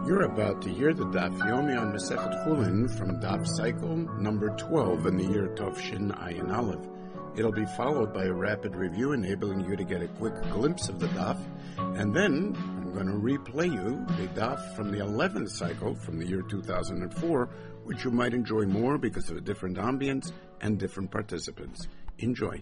You're about to hear the Daf Yomi on Masechet Chulin from Daf Cycle number 12 in the year Tovshin Ayin Aleph. It'll be followed by a rapid review enabling you to get a quick glimpse of the Daf, and then I'm going to replay you the Daf from the 11th cycle from the year 2004, which you might enjoy more because of a different ambience and different participants. Enjoy.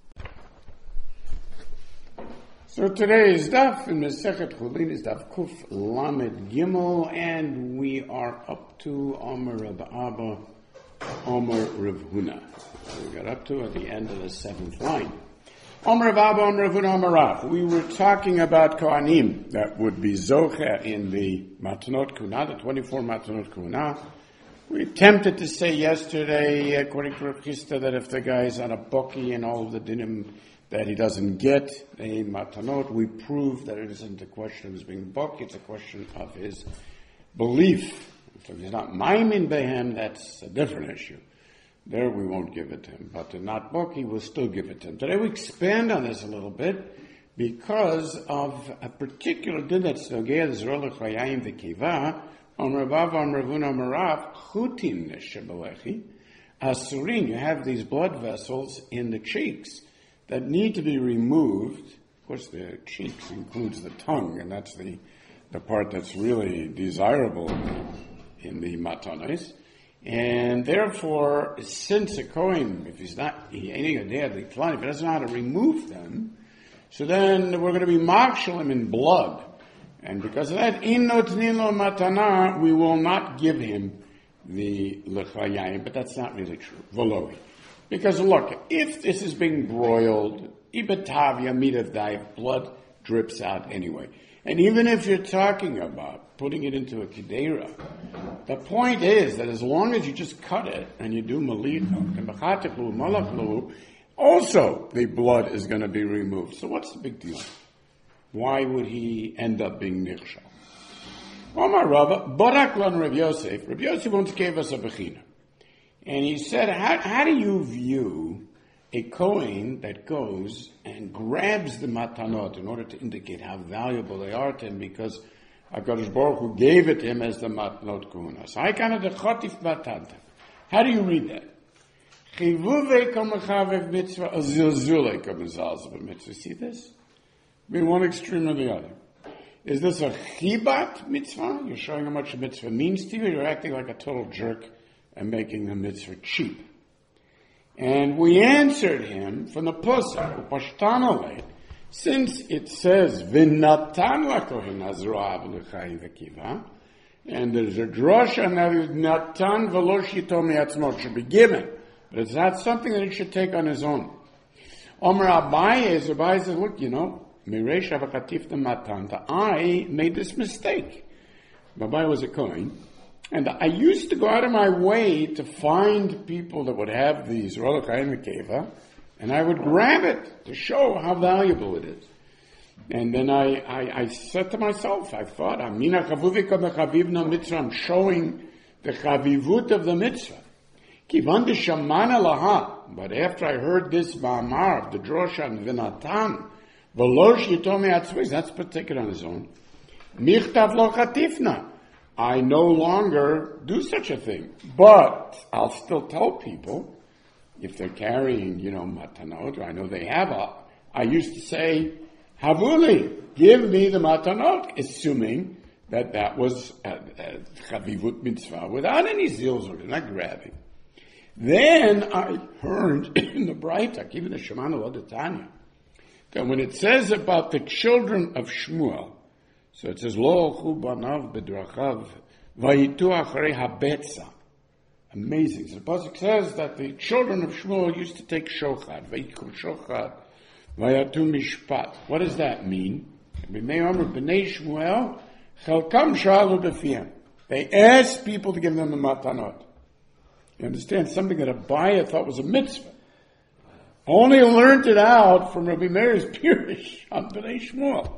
So today's daf in Masechet Chulin is daf Kuf Lamed Gimel, and we are up to Omer Rav Abba, Omer Rav Huna. So we got up to at the end of the seventh line. Omer Rav Abba, Omer Rav Huna, Omer Rav. We were talking about Kohanim that would be Zocher in the Matanot Kuna, the 24 Matanot Kuna. We attempted to say yesterday, according to Rav Chisda, that if the guy is on a boki and all of the dinim that he doesn't get a matanot, we prove that it isn't a question of his being boki, it's a question of his belief. So if he's not maimin behem, that's a different issue. There we won't give it to him. But to not boki, we'll still give it to him. Today we expand on this a little bit because of a particular din that's nogea z'ro l'chayayim v'kiva, on Rav on Ravuna Marav, chutin shebalechi, asurin, you have these blood vessels in the cheeks that need to be removed. Of course, the cheeks includes the tongue, and that's the part that's really desirable in the matanos. And therefore, since a Kohen, if he ain't there, if he doesn't know how to remove them, so then we're going to be marshal him in blood. And because of that, in notnilo matana, we will not give him the lechayayim, but that's not really true. Voloi. Because look, if this is being broiled, ibetavia, meat of dive, blood drips out anyway. And even if you're talking about putting it into a kedera, the point is that as long as you just cut it and you do malito, and b'chateklu, malaklu, also the blood is going to be removed. So what's the big deal? Why would he end up being nichshal? Omar Rava, Barak lan Rav Yosef. Rav Yosef once gave us a bechina. And he said, how do you view a Kohen that goes and grabs the matanot in order to indicate how valuable they are to him, because HaKadosh Baruch Hu gave it to him as the matanot kuhuna. So I kind of the chotif matanta. How do you read that? Chivuvei kol mechavev mitzvah, azilzulei kol mezalzel b'mitzvah. See this? Be one extreme or the other. Is this a chibat mitzvah? You're showing how much a mitzvah means to you. You're acting like a total jerk and making the mitzvah cheap. And we answered him from the Pusar, Upashtanale, since it says, V'natan lakohen hazroav l'chayim v'kiva, and there's a drosha that Natan v'lo shito mi'atzmo, should be given, but it's not something that he should take on his own. Omer Abaye says, look, Miresh avakatif the matanta, I made this mistake. Abaye was a Kohen. And I used to go out of my way to find people that would have these Rolokayim Keva, and I would grab it to show how valuable it is. And then I said to myself, I thought, Amina Chavuvika Bechavivna Mitzvah, I'm showing the Chavivut of the Mitzvah. Kivan de Shamana Laha. But after I heard this Ma'amar of the Droshan Vinatan, Velosh Yitomi Atzviz, that's particular on his own. Michtav Lo Chatifna. I no longer do such a thing. But I'll still tell people, if they're carrying, matanot, or I know they have I used to say, Havuli, give me the matanot, assuming that was chavivut mitzvah, without any zilzul, not grabbing. Then I heard in the Breitach, even the Shemana L'Odetanya, that when it says about the children of Shmuel, so it says, Lo chu banav bedrachav vayitu acharei habetza. Amazing. So the pasuk says that the children of Shmuel used to take shochad, vayiku shochad, vayatu mishpat. What does that mean? B'nei Omer b'nei Shmuel chelkam shalu b'fiyam. They asked people to give them the matanot. You understand? Something that Abaye thought was a mitzvah. Only learned it out from Rabbi Meir's Pirish on b'nei Shmuel.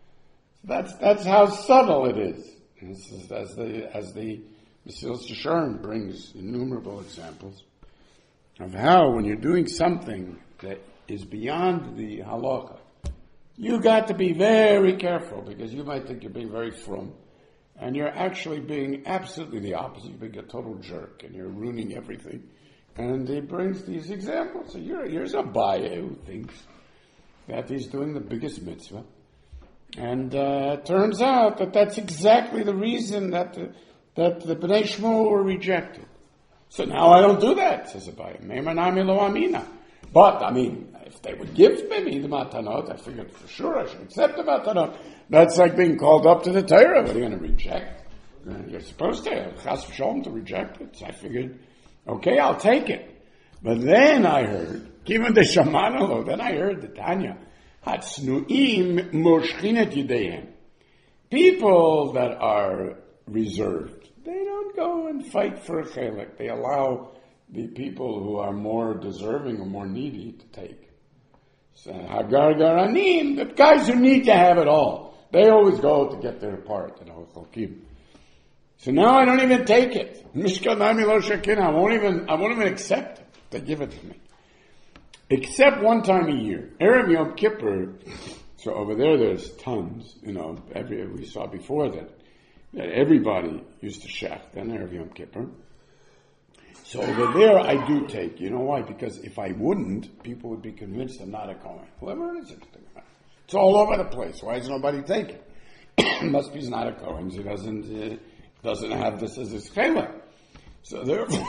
That's how subtle it is. This is as the Mesilas Yesharim brings innumerable examples of how when you're doing something that is beyond the halacha, you got to be very careful because you might think you're being very frum, and you're actually being absolutely the opposite. You're being a total jerk, and you're ruining everything. And he brings these examples. So here's a Abaye who thinks that he's doing the biggest mitzvah. And it turns out that that's exactly the reason that the Bnei Shmuel were rejected. So now I don't do that, says Abaye. Meimanami lo amina. But, if they would give me the matanot, I figured for sure I should accept the matanot. That's like being called up to the Torah. What are you going to reject? You're supposed to, chas v'sholom, to reject it. So I figured, okay, I'll take it. But then I heard, given the shamanalo, then I heard the Tanya, hatznuim moshchinet yidehem. People that are reserved, they don't go and fight for a chelek. They allow the people who are more deserving or more needy to take. So, Hagar Garanim, the guys who need to have it all, they always go to get their part. So now I don't even take it. I won't even accept it. They give it to me. Except one time a year. Erev Yom Kippur, so over there's tons, we saw before that everybody used to shech, then Erev Yom Kippur. So over there I do take. You know why? Because if I wouldn't, people would be convinced I'm not a Kohen. Whoever is it? It's all over the place. Why is nobody taking? Must be he's not a Kohen. He doesn't have this as his chela. So therefore,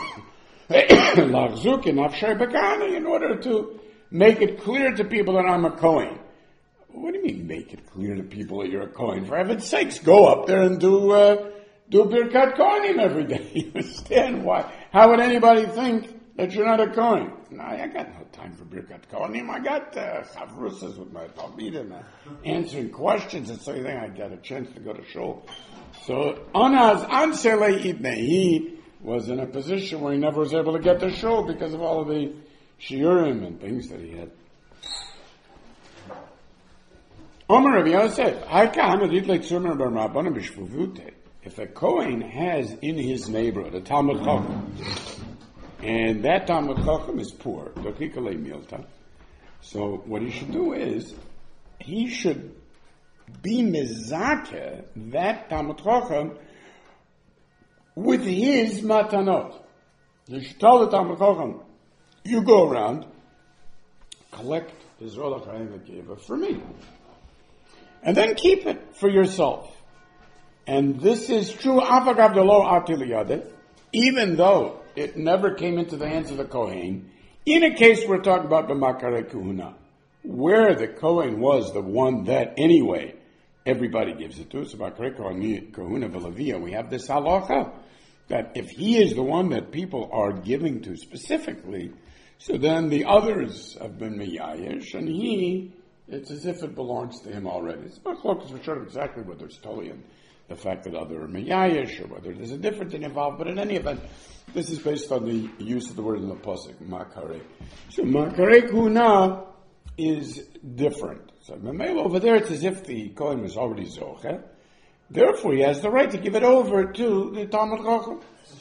in order to make it clear to people that I'm a Kohen. What do you mean make it clear to people that you're a Kohen? For heaven's sakes, go up there and do Birkat Kohanim every day. You understand why? How would anybody think that you're not a Kohen? No, I got no time for Birkat Kohanim. I got chavrusas with my talmidim, answering questions and so you think I got a chance to go to shul. So Anaz Ansele Idne, he was in a position where he never was able to get to shul because of all of the shiurim and things that he had. Omer Rav Yosef, if a Kohen has in his neighborhood a Talmud Chacham, and that Talmud Chacham is poor, so what he should do is, he should be mezakeh that Talmud Chacham with his matanot. You should tell the Talmud Chacham, you go around, collect the Zorah Chaim Akiva for me. And then keep it for yourself. And this is true, even though it never came into the hands of the Kohen, in a case we're talking about the Makarei Kuhuna, where the Kohen was the one that anyway everybody gives it to. So Makarei Kuhuna V'Levia, we have this halacha, that if he is the one that people are giving to specifically, so then the others have been Miyayish, and it's as if it belongs to him already. It's about close for sure exactly whether it's totally in the fact that other are Miyayish, or whether there's a different thing involved, but in any event, this is based on the use of the word in the Pasuk, Makarei. So Makarei Kuna is different. So over there it's as if the Kohen was already Zocheh. Therefore he has the right to give it over to the Talmud Chacham.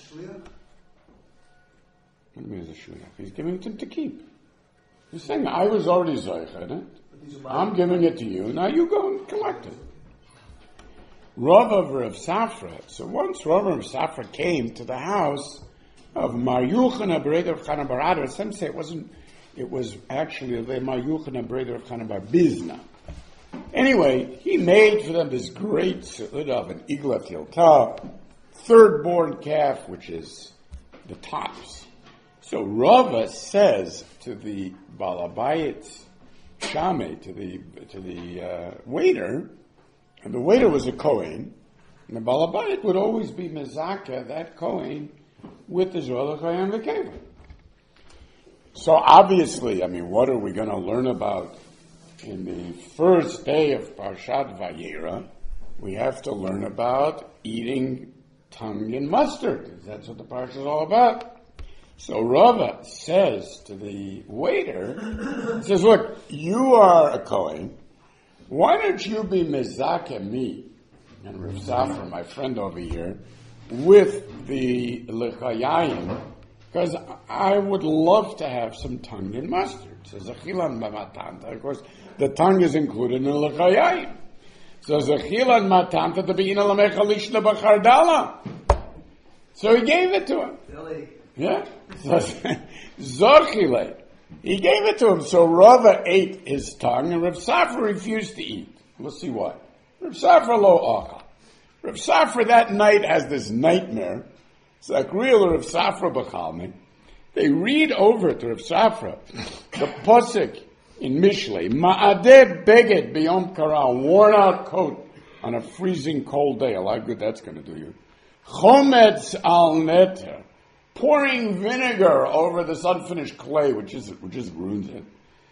What do you mean as a shliach? He's giving it to him to keep. He's saying, I was already Zocheh. I'm giving it to you. Now you go and collect it. Rav of Rav Safra. So once Rav of Safra came to the house of Mar Yochanan Breder of Chana bar Adar, some say it was actually the Mar Yochanan Breder of Chana bar Bizna. Anyway, he made for them this great seudah of an igla tilta, third born calf, which is the tops. So Rava says to the Balabayit Shame, to the waiter, and the waiter was a Kohen, and the Balabayit would always be mezakeh, that Kohen, with the Zorah Chaim V'Keva. So obviously, what are we going to learn about in the first day of Parshat Vayera? We have to learn about eating tongue and mustard. That's what the parsha is all about. So Rava says to the waiter, says, look, you are a Kohen. Why don't you be mezakeh me and Rav Safra, my friend over here, with the lechayayim, because I would love to have some tongue and mustard. Says achilan b'matanta. Of course, the tongue is included in the lechayayim. So Zechilan Matanta to be Inalamech Alishna Bachardala. So he gave it to him. Really? Yeah. Zorchile. He gave it to him. So Rava ate his tongue and Rav Safra refused to eat. We'll see why. Rav Safra lo achal. Rav Safra that night has this nightmare. It's like real Rav Safra B'chalmi. They read over to Rav Safra the posik in Mishlei, Ma'adeh beged beyond kara, worn out coat on a freezing cold day. How good that's going to do you. Chometz al neter, pouring vinegar over this unfinished clay, which ruins it.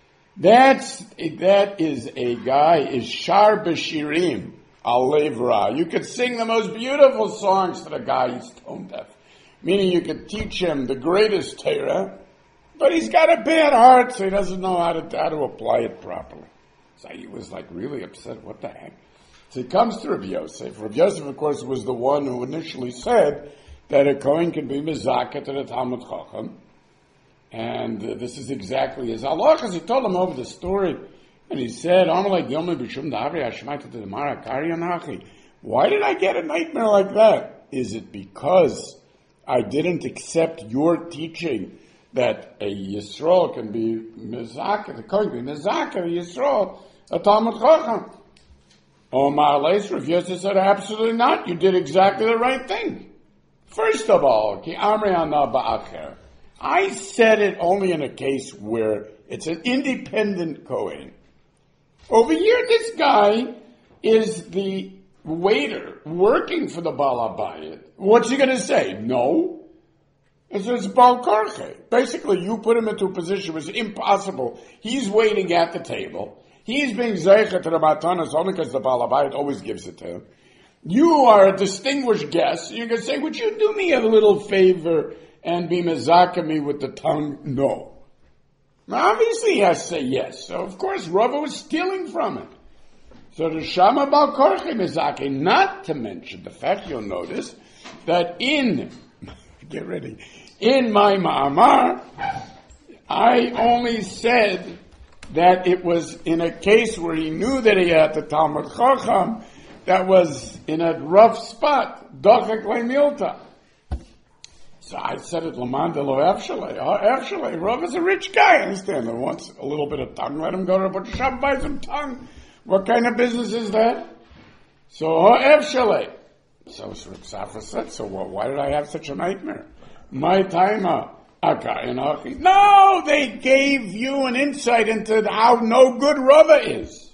That is a guy, is shar b'shirim al levra. You could sing the most beautiful songs to the guy who's tone deaf. Meaning you could teach him the greatest Torah, but he's got a bad heart, so he doesn't know how to apply it properly. So he was like really upset. What the heck? So he comes to Rabbi Yosef. Rabbi Yosef, of course, was the one who initially said that a Kohen can be mezakeh to the Talmud Chacham. And this is exactly his halachas. He told him over the story, and he said, why did I get a nightmare like that? Is it because I didn't accept your teaching that a Yisrael can be mezakeh, the Kohen can be mezakeh, a Yisrael, a Talmud Chacham? Omar Leis, Rav Yosef said, absolutely not. You did exactly the right thing. First of all, ki amri ana ba'acher. I said it only in a case where it's an independent Kohen. Over here, this guy is the waiter working for the Baal HaBayit. What's he going to say? No. It's Baal Korche. Basically, you put him into a position which is impossible. He's waiting at the table. He's being zeicha to the matanas only because the Baal HaBayit always gives it to him. You are a distinguished guest. You're going to say, would you do me a little favor and be mezakeh me with the tongue? No. Now, obviously he has to say yes. So, of course, Rava was stealing from it. So the Shama Baal Korche mezakeh, not to mention the fact, you'll notice, that get ready, in my ma'amar, I only said that it was in a case where he knew that he had the Talmud Chacham that was in a rough spot, Dochek le'milta. So I said it, Laman de lo Efshalei. Efshalei, Rav is a rich guy, understand? He wants a little bit of tongue, let him go to Rabbi Shab, buy some tongue. What kind of business is that? So, Efshalei. So Rav Safra said, so why did I have such a nightmare? My timer. No, they gave you an insight into how no good Rava is.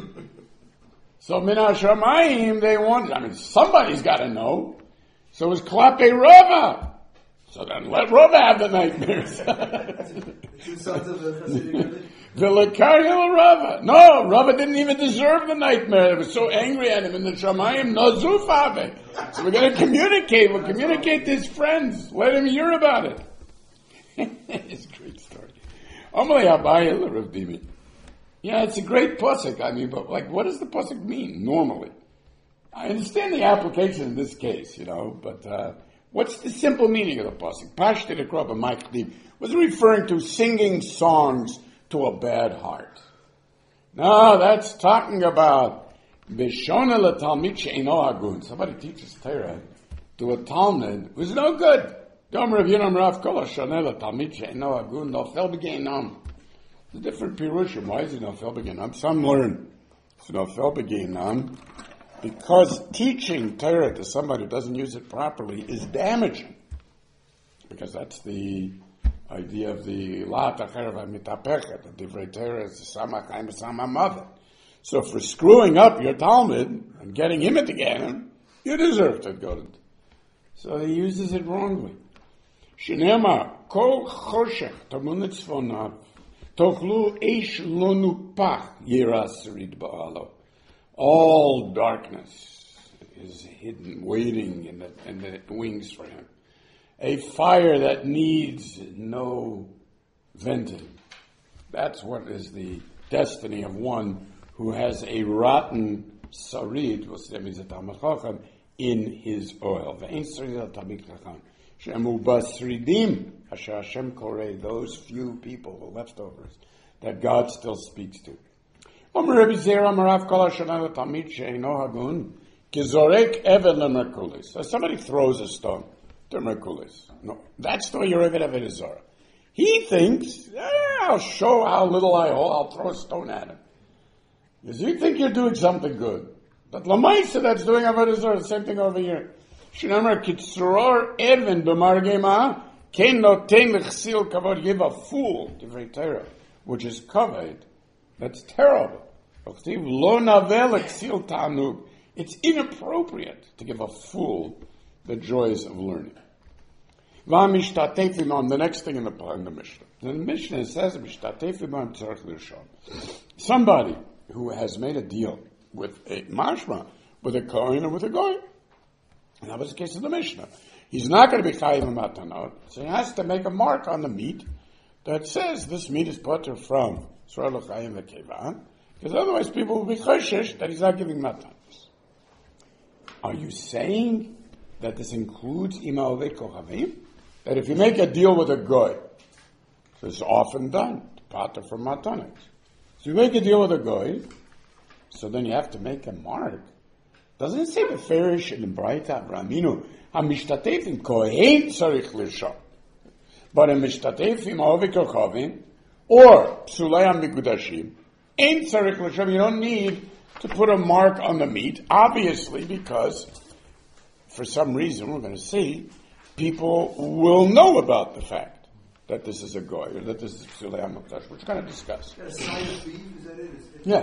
So Min HaShamayim, they want, somebody's got to know. So it was Klape Rava. So then let Rava have the nightmares. Two sons of the Hasidic. V'lekaril Rava. No, Rava didn't even deserve the nightmare. They were so angry at him in the Shamayim. No Zufave. So we're going to communicate. We'll communicate to his friends. Let him hear about it. It's a great story. Amalei Abaye Rav Dimi. Yeah, it's a great pasuk. But what does the pasuk mean normally? I understand the application in this case, but what's the simple meaning of the pasuk? Pashti the crop of Mike Deep was referring to singing songs to a bad heart. No, that's talking about Bishona l'talmid she'eino agun. Somebody teaches Torah to a Talmud who's no good. Dom Rav Yonam Rav Kol HaShoneh l'talmid she'eino agun nofel b'geinam. It's a different pirushim. Why is it nofel b'geinam? Some learn it's nofel b'geinam because teaching Torah to somebody who doesn't use it properly is damaging. Because that's the idea of the La'at Acher v'mitapechet, the Divrei Torah is the Samach Chaim v'Samach Mother. So for screwing up your Talmud and getting him at the Gehenna, you deserve to go to it. So he uses it wrongly. Shnema kol choshech tamun tzvonav tochlu eish lo nupach yiras rid ba'alo. All darkness is hidden, waiting in the wings for him. A fire that needs no venting. That's what is the destiny of one who has a rotten sarid, that means a Talmud Chacham, in his oil. Ve'ein sarid al Talmid Chacham. Shemu basridim, asher Hashem korei, those few people, the leftovers, that God still speaks to. Omer Rabbi Zera, Omer Rav Kol HaShana L'Talmid She'eino Hagun, Kizorek Eved L'Merkulis. So somebody throws a stone to Merkulis. No, that's the way you're Eved Zara. He thinks, I'll show how little I hold, I'll throw a stone at him. Because you think you're doing something good. But Lamaisa, that's doing Avodah Zarah, the same thing over here. Shinamar Kitzuror Even B'Margema, Ken Noten L'Chsil Kavod, give a fool, Divrei Torah, which is covered. That's terrible. Lo Navel L'Chsil Ta'anug. It's inappropriate to give a fool the joys of learning. The next thing in the Mishnah. The Mishnah says, somebody who has made a deal with a mashma, with a kohen or with a goy. And that was the case of the Mishnah. He's not going to be chayiv matanot, so he has to make a mark on the meat that says this meat is butter from Yisrael Chayim v'Kevan, because otherwise people will be choshesh that he's not giving matanos. Are you saying that this includes imaovei kohavim? That if you make a deal with a goy, this is often done, pater for matanos. So you make a deal with a goy, so then you have to make a mark. Doesn't it say the Farish in the Braita Raminu, hamishtatefim kohen tzarich lishon, but a mishtatefim aovei kochavim or psulei hamigudashim ein tzarich lishon. You don't need to put a mark on the meat, obviously, because for some reason we're going to see people will know about the fact that this is a goy or that this is psulei hamigdash, which we're going to discuss. A sign of beef, is that it? Yeah.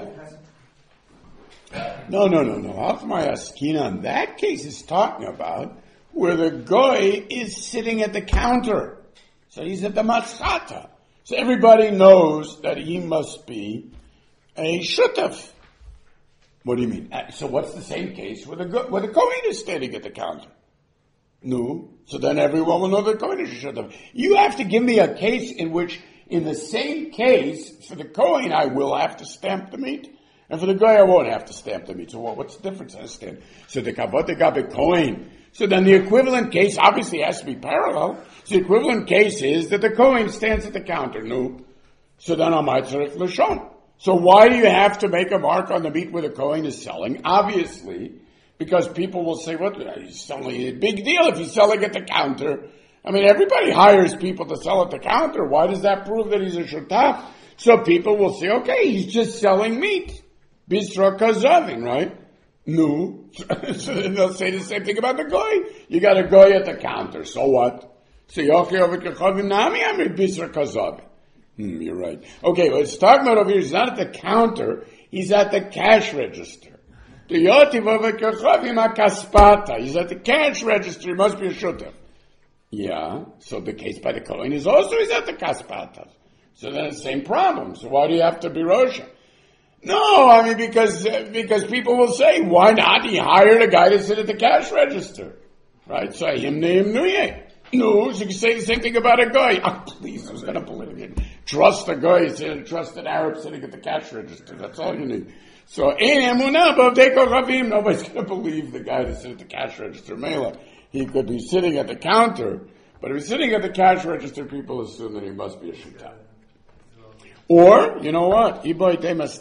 No. Hachmai Askina in that case is talking about where the goy is sitting at the counter. So he's at the matzata. So everybody knows that he must be a shutaf. What do you mean? So what's the same case where the kohen is standing at the counter? No. So then everyone will know the kohen is a shutaf. You have to give me a case in which, in the same case, for the kohen I will have to stamp the meat. And for the guy, I won't have to stamp the meat. So what's the difference? I understand. So the kabot gabe kohen. So then the equivalent case obviously has to be parallel. So the equivalent case is that the kohen stands at the counter. No. So then amay tzarich lishon. So why do you have to make a mark on the meat where the kohen is selling? Obviously, because people will say, "What? He's selling a big deal if he's selling at the counter." I mean, everybody hires people to sell at the counter. Why does that prove that he's a shutaf? So people will say, "Okay, he's just selling meat." Bisra kazavin, right? No. So then they'll say the same thing about the goy. You got a goy at the counter, so what? So yochi over kechavim nami amir bisra kazavin. You're right. Okay, but it's talking about over here, he's not at the counter, he's at the cash register. The yotiv over kechavim akaspata. He's at the cash register, he must be a shutaf. Yeah, so the case by the kohen is also he's at the kaspata. So then it's the same problem. So why do you have to be Rosha? No, I mean, because people will say, why not? He hired a guy to sit at the cash register. Right? So, him name nuye. No, so you can say the same thing about a guy. Oh, please, I was going to believe it. Trust a guy, trust an Arab sitting at the cash register. That's all you need. So, nobody's going to believe the guy that sits at the cash register. Mela, he could be sitting at the counter, but if he's sitting at the cash register, people assume that he must be a shutaf. Or, you know what? A guy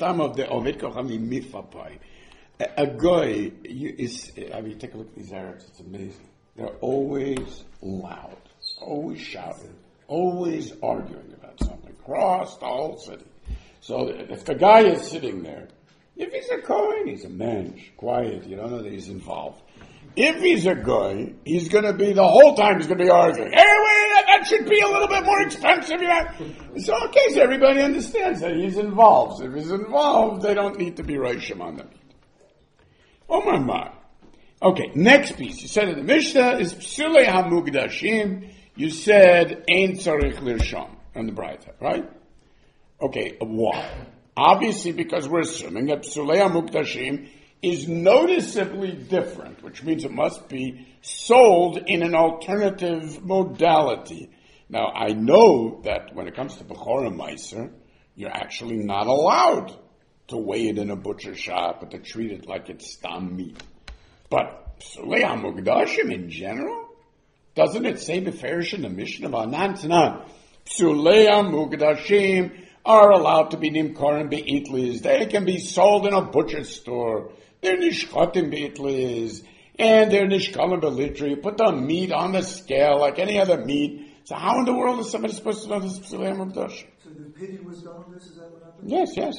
is, I mean, take a look at these Arabs, it's amazing. They're always loud, always shouting, always arguing about something, across the whole city. So if the guy is sitting there, if he's a kohen, he's a mensch, quiet, you don't know that he's involved. If he's a guy, he's going to be, the whole time he's going to be arguing. Hey, wait, that should be a little bit more expensive. So, okay, so everybody understands that he's involved. If he's involved, they don't need to be Roshim on them. Oh my God. Okay, next piece. You said in the Mishnah is Psulei HaMugdashim. You said Ein Tzarich Lirsham on the Braita, right? Okay, why? Obviously because we're assuming that Psulei HaMugdashim is noticeably different, which means it must be sold in an alternative modality. Now, I know that when it comes to Bechorah Meiser, you're actually not allowed to weigh it in a butcher shop, but to treat it like it's stam meat. But Psulei HaMugdashim in general, doesn't it say Beferish in the Mishnah of Anan Tanan? Psulei HaMugdashim are allowed to be nimkorim beitlis. They can be sold in a butcher's store. They're nishchotim beitlis. And they're nishkalim belitri. You put the meat on the scale like any other meat. So how in the world is somebody supposed to know this is P'sulei HaMukdashim? So the pity was done on this? Is that what happened? Yes.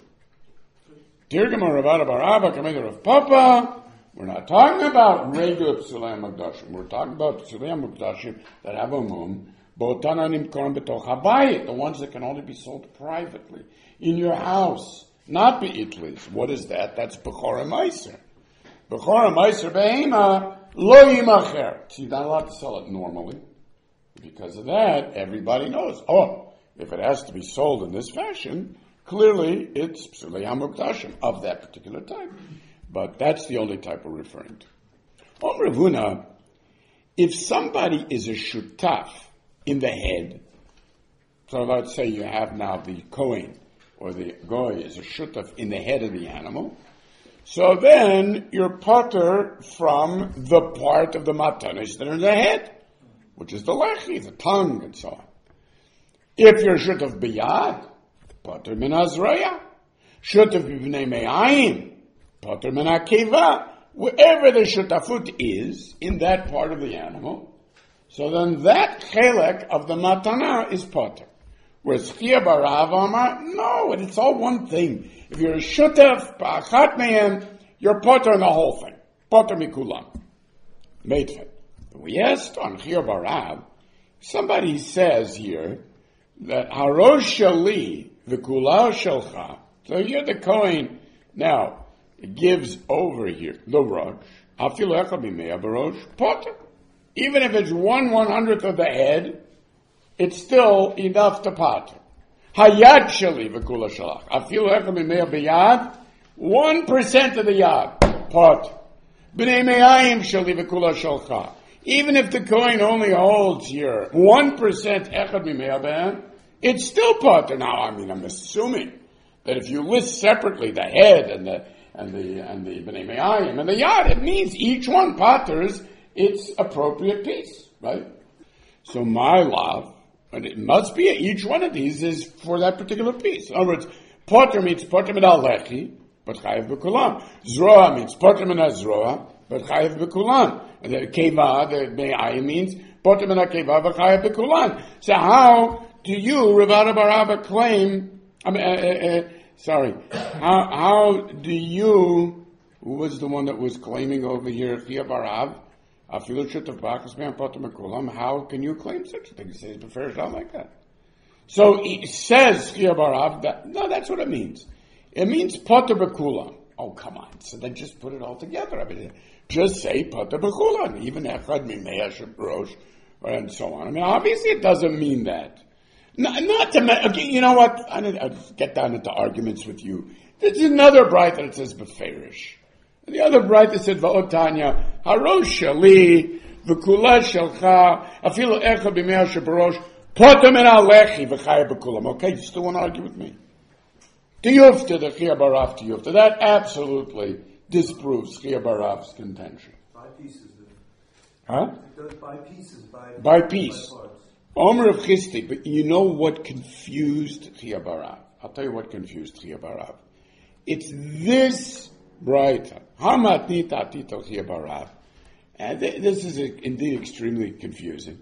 Tirgama Ravada Baraba, Kameda of Papa. We're not talking about regular P'sulei HaMukdashim. We're talking about P'sulei HaMukdashim that have a mum. Botana nimkorim betoch habayit, the ones that can only be sold privately in your house, not beitlis. What is that? That's Bechora Meiser. Bechora Meiser behema lo yimacher. So you're not allowed to sell it normally. Because of that, everybody knows. Oh, if it has to be sold in this fashion, clearly it's P'sulei HaMukdashim of that particular type. But that's the only type we're referring to. Om Rav Huna, if somebody is a shutaf in the head, so let's say you have now the Kohen or the Goy is a shutaf in the head of the animal, so then you're potter from the part of the matanis that are in the head, which is the lechi, the tongue, and so on. If you're shutaf biyad, potter min azraya, shutaf b'nei me'ayim, potter min akeva, wherever the shutafut is in that part of the animal, so then that chelek of the matana is potter. Whereas Chia Barav Amar, no, it's all one thing. If you're a shutaf, ba'achat mehem, you're potter in the whole thing. Potter mikulam. Meitfet. We asked on Chia Barav, somebody says here that harosh shali v'kula shelcha. So you're the Kohen. Now, it gives over here, the rosh, afilu echad mimei barosh, potter. Even if it's 1/100th of the head, it's still enough to potter. Hayad shali v'kula shalach. Afilu echad mimei biyad, 1% of the yad, potter. B'nei me'ayim shali v'kula shalcha. Even if the coin only holds here 1% echad mimei biyad, it's still potter. Now, I'm assuming that if you list separately the head and the b'nei me'ayim and the yad, it means each one potters its appropriate piece, right? So my love, and it must be each one of these is for that particular piece. In other words, potter means potter min al-lechi, but chayiv b'kulan. Zroa means potter min al-zroa, but chayiv b'kulan. And the keva, the me'ayim means potter min al-keva, but chayiv b'kulan. So how do you, Rav Ada bar Abba, claim, how do you, who was the one that was claiming over here, Chia Barav, how can you claim such a thing? He says, prefers not like that. So he says, Chia Barav, that, no, that's what it means. It means potter b'kulam. Oh, come on. So then just put it all together. I mean, just say potter b'kulam, even echad mimei shabarosh, and so on. I mean, obviously it doesn't mean that. Not to, you know what? I'll get down into arguments with you. There's another bright that it says beferish. And the other bright that said va'otanya harosh shali v'kula shelcha afilu echad b'mei shabarosh potter min al-lechi v'chaya b'kulam. Okay, you still want to argue with me? Tiyufta, the Chia Barav Tiyufta. That absolutely disproves Chia Barav's contention. By pieces, then. Huh? It does by pieces, by piece. By parts. Omer of Chisti, but you know what confused Chia Barav? I'll tell you what confused Chia Barav. It's this bright. Hamat nita tito Chia Barav. And this is indeed extremely confusing.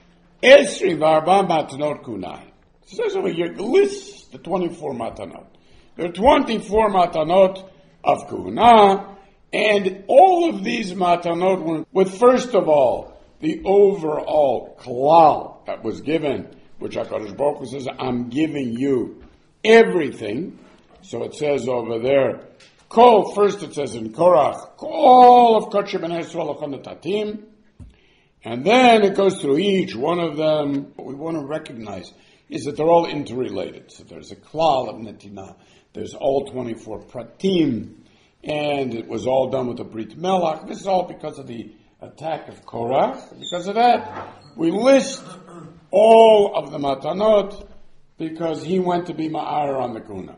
Esri varba matanot kunai. So says over here, list the 24 matanot. There are 24 matanot of Kuhuna, and all of these matanot were with, first of all, the overall klal that was given, which HaKadosh Baruch Hu says, I'm giving you everything. So it says over there, Kol, first it says in Korach, all of Kodesh Ben Yisrael Tatim, and then it goes through each one of them. What we want to recognize is that they're all interrelated. So there's a klal of netinah. There's all 24 pratim, and it was all done with the Brit Melach. This is all because of the attack of Korach. Because of that, we list all of the matanot because he went to be ma'ar on the kuna.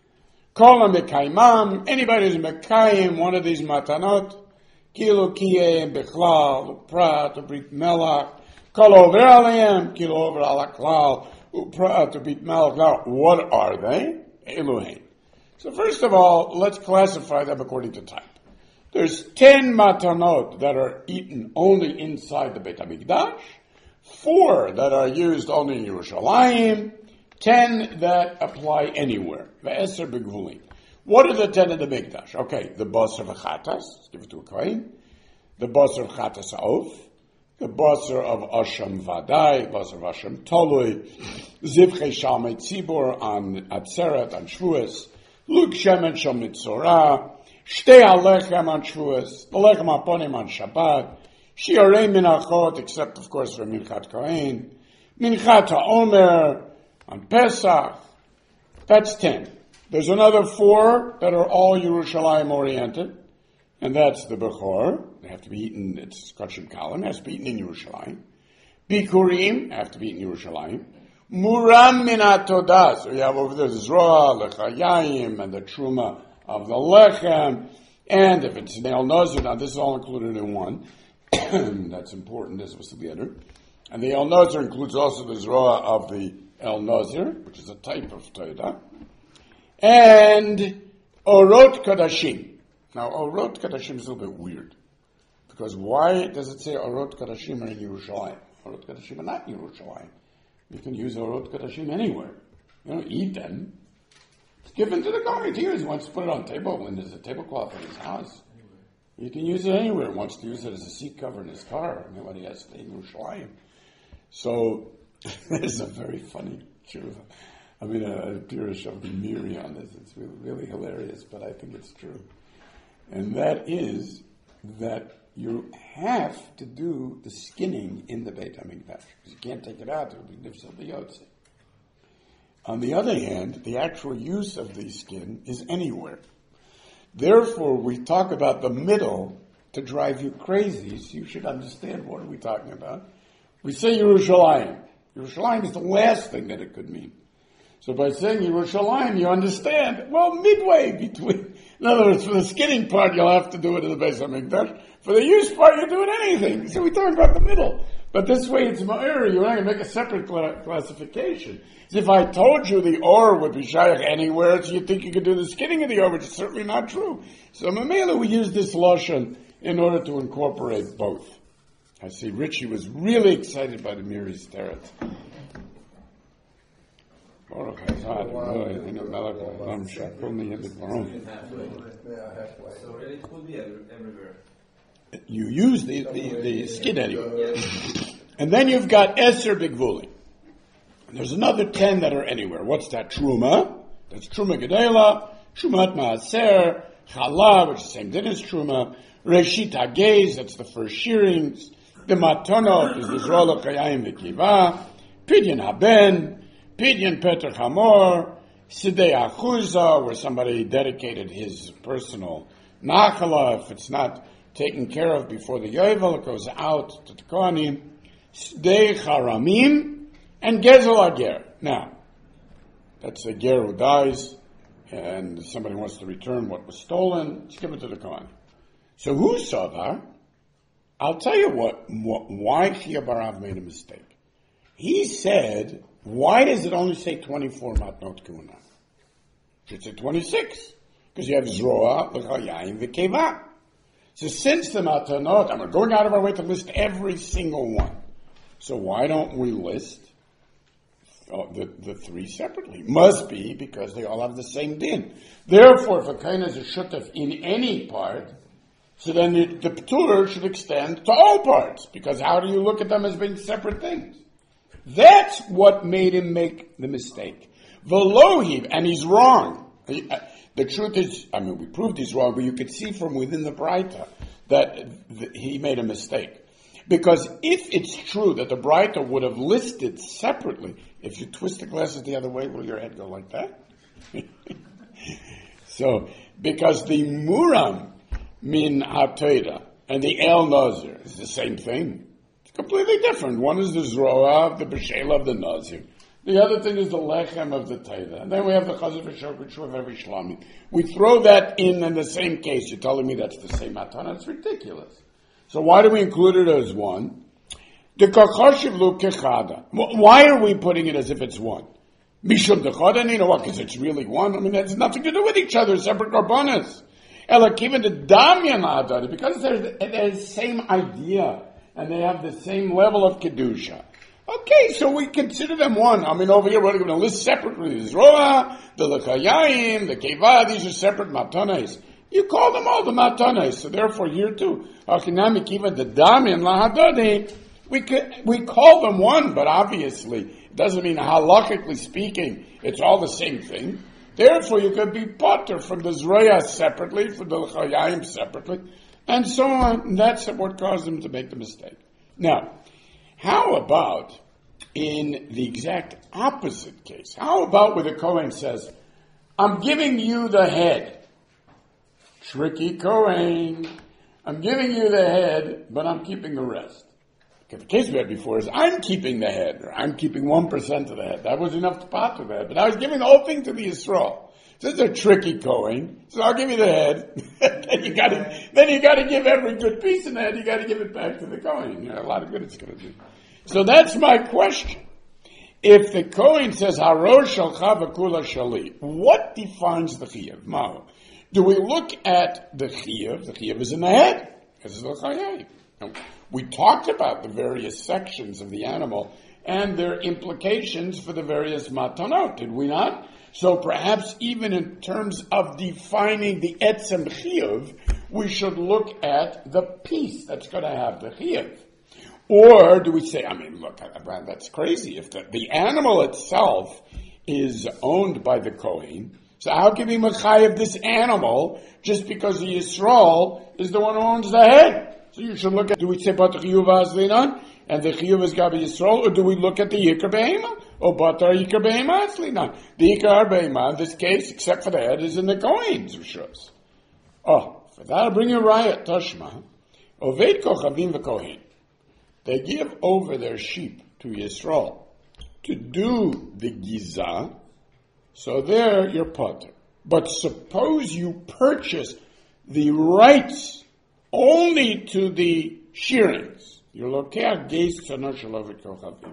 Kol mekaimam, anybody who's mekayim one of these matanot, kilo kiyeh bechlal, prat, Brit Melach, kol over aleim, kilo over ala klal, to beat Malach. Now, what are they? Eluhain. So first of all, let's classify them according to type. There's 10 matanot that are eaten only inside the Beit HaMikdash, 4 that are used only in Yerushalayim, 10 that apply anywhere. Ve'eser begvulin. What are the 10 in the Mikdash? Okay, the basar v'chatas, give it to a kohen. The basar v'chatas auf. The basar of Asham Vadai, basar of Asham Tolui, Zivchei Shalmei Tzibor on Atzeret, on Shavuos, Lug Shemen Shal Mitzorah, Shtei Alechem on Shavuos, the Lechem Aponim on Shabbat, Shiorei Minachot, except of course for Minchat Kohen, Minchat HaOmer on Pesach. That's 10. There's another 4 that are all Yerushalayim oriented, and that's the Bechor. They have to be eaten, it's Kachim Kalim, has to be eaten in Yerushalayim. Bikurim, have to be eaten in Yerushalayim. Muram min HaTodah. So you have over there the Zroa, Lechayayim, and the Truma of the Lechem. And if it's an El Nazir, now this is all included in one. That's important, this was the other. And the El Nazir includes also the Zroa of the El Nazir, which is a type of Todah. And Orot Kadashim. Now, Orot Kadashim is a little bit weird. Because why does it say Orot Kadashim are in Yerushalayim? Orot Kadashim are not in Yerushalayim. You can use Orot Kadashim anywhere. You don't eat them. It's given to the Kohen. He wants to put it on the table when there's a tablecloth in his house. You can use it anywhere. He wants to use it as a seat cover in his car. I mean, when he has to stay in Yerushalayim. So, there's a very funny truth. I mean, a Pirush of the Miri on this. It's really, really hilarious, but I think it's true. And that is that you have to do the skinning in the Beit HaMikdash, because you can't take it out, it will be nifsal b'yotze. On the other hand, the actual use of the skin is anywhere. Therefore, we talk about the middle to drive you crazy, so you should understand what are we talking about. We say Yerushalayim. Yerushalayim is the last thing that it could mean. So by saying Yerushalayim, you understand, well, midway between. In other words, for the skinning part, you'll have to do it in the Beis HaMikdash. For the use part, you're doing anything. So we talk about the middle. But this way, it's ma'ir. You're not going to make a separate classification. As if I told you the or would be shaykh anywhere, so you think you could do the skinning of the or, which is certainly not true. So Mamela, we use this lashon in order to incorporate both. I see Richie was really excited by the Miri's teretz. So it could be everywhere. You use the skin anywhere. And then you've got Eser Bigvuli. There's another 10 that are anywhere. What's that? Truma. That's Truma Gedela. Trumat Maaser. Chala, which is the same thing as Truma. Reshit HaGeiz, that's the first shearings. The Matonot is the Zrola Kayayim V'Kiva. Pidyon Haben. Pidyon Peter Hamor, Sidei Achuza, where somebody dedicated his personal nachala, if it's not taken care of before the Yovel, it goes out to the Kohanim, Sidei Charamim, and Gezel Ager. Now, that's a ger who dies, and somebody wants to return what was stolen, let's give it to the Kohanim. So who saw that? I'll tell you why Chia Barav made a mistake. He said, why does it only say 24 matnot kuna? It should say 26. Because you have Zroa, L'chayayim, V'Keva. So since the matanot, and we're going out of our way to list every single one. So why don't we list the 3 separately? Must be because they all have the same din. Therefore, if a kain is a shutaf in any part, so then the p'tur should extend to all parts. Because how do you look at them as being separate things? That's what made him make the mistake. Velohib, and he's wrong. The truth is, we proved he's wrong, but you could see from within the Braita that he made a mistake. Because if it's true that the Braita would have listed separately, if you twist the glasses the other way, will your head go like that? So, because the Muram min HaTorah and the El Nazir is the same thing. Completely different. One is the Zroa, the B'Shela of the Nazir. The other thing is the Lechem of the Taida. And then we have the Chazir V'Shok of every Shlami. We throw that in the same case. You're telling me that's the same Matana? It's ridiculous. So why do we include it as one? Why are we putting it as if it's one? Mishum dechada, and you know what? Because it's really one. I mean, it has nothing to do with each other. Separate karbanas. Elakiva the damyan lahadada, because they're the same idea and they have the same level of kedusha. Okay, so we consider them one. I mean, over here we're going to list separately. The Zroa, the Lechayim, the Keva, these are separate matanes. You call them all the matanes. So therefore here too, Achinamik, even the Damyan Lahadadi, we call them one, but obviously it doesn't mean halachically speaking, it's all the same thing. Therefore you could be potter from the Zroa separately, from the Lechayim separately, and so on. And that's what caused them to make the mistake. Now, how about in the exact opposite case? How about where the Kohen says, I'm giving you the head. Tricky Kohen. I'm giving you the head, but I'm keeping the rest. Okay, the case we had before is, I'm keeping the head, or I'm keeping 1% of the head. That was enough to pot with that. But I was giving the whole thing to the Yisrael. This is a tricky Kohen. So I'll give you the head. then you gotta give every good piece in the head, you gotta give it back to the Kohen. You know, a lot of good it's gonna do. So that's my question. If the Kohen says, Harosh shalcha v'kula shali, what defines the Chiyuv? Mahu. Do we look at the Chiyuv? The Chiyuv is in the head. This is the Chayayim. We talked about the various sections of the animal and their implications for the various matanot, did we not? So perhaps even in terms of defining the etzem chiyuv, we should look at the piece that's going to have the chiyuv. Or do we say, I mean, look, that's crazy. If the animal itself is owned by the Kohen, so how can we mechayev this animal just because the Yisrael is the one who owns the head? So you should look at, do we say, but the chiyuv azlinan, and the chiyuv is Gabi Yisrael, or do we look at the yikar behema? Or batar yikar behema azlinan? The yikar behema, in this case, except for the head, is in the Kohen's rishus. Oh, for that I'll bring you a riot, Tashma. Oved kochavim v'kohen. They give over their sheep to Yisrael to do the gizah, so there you're potter. But suppose you purchase the rights only to the shearings. You're lokeach geis tzanor shel oved kochavim.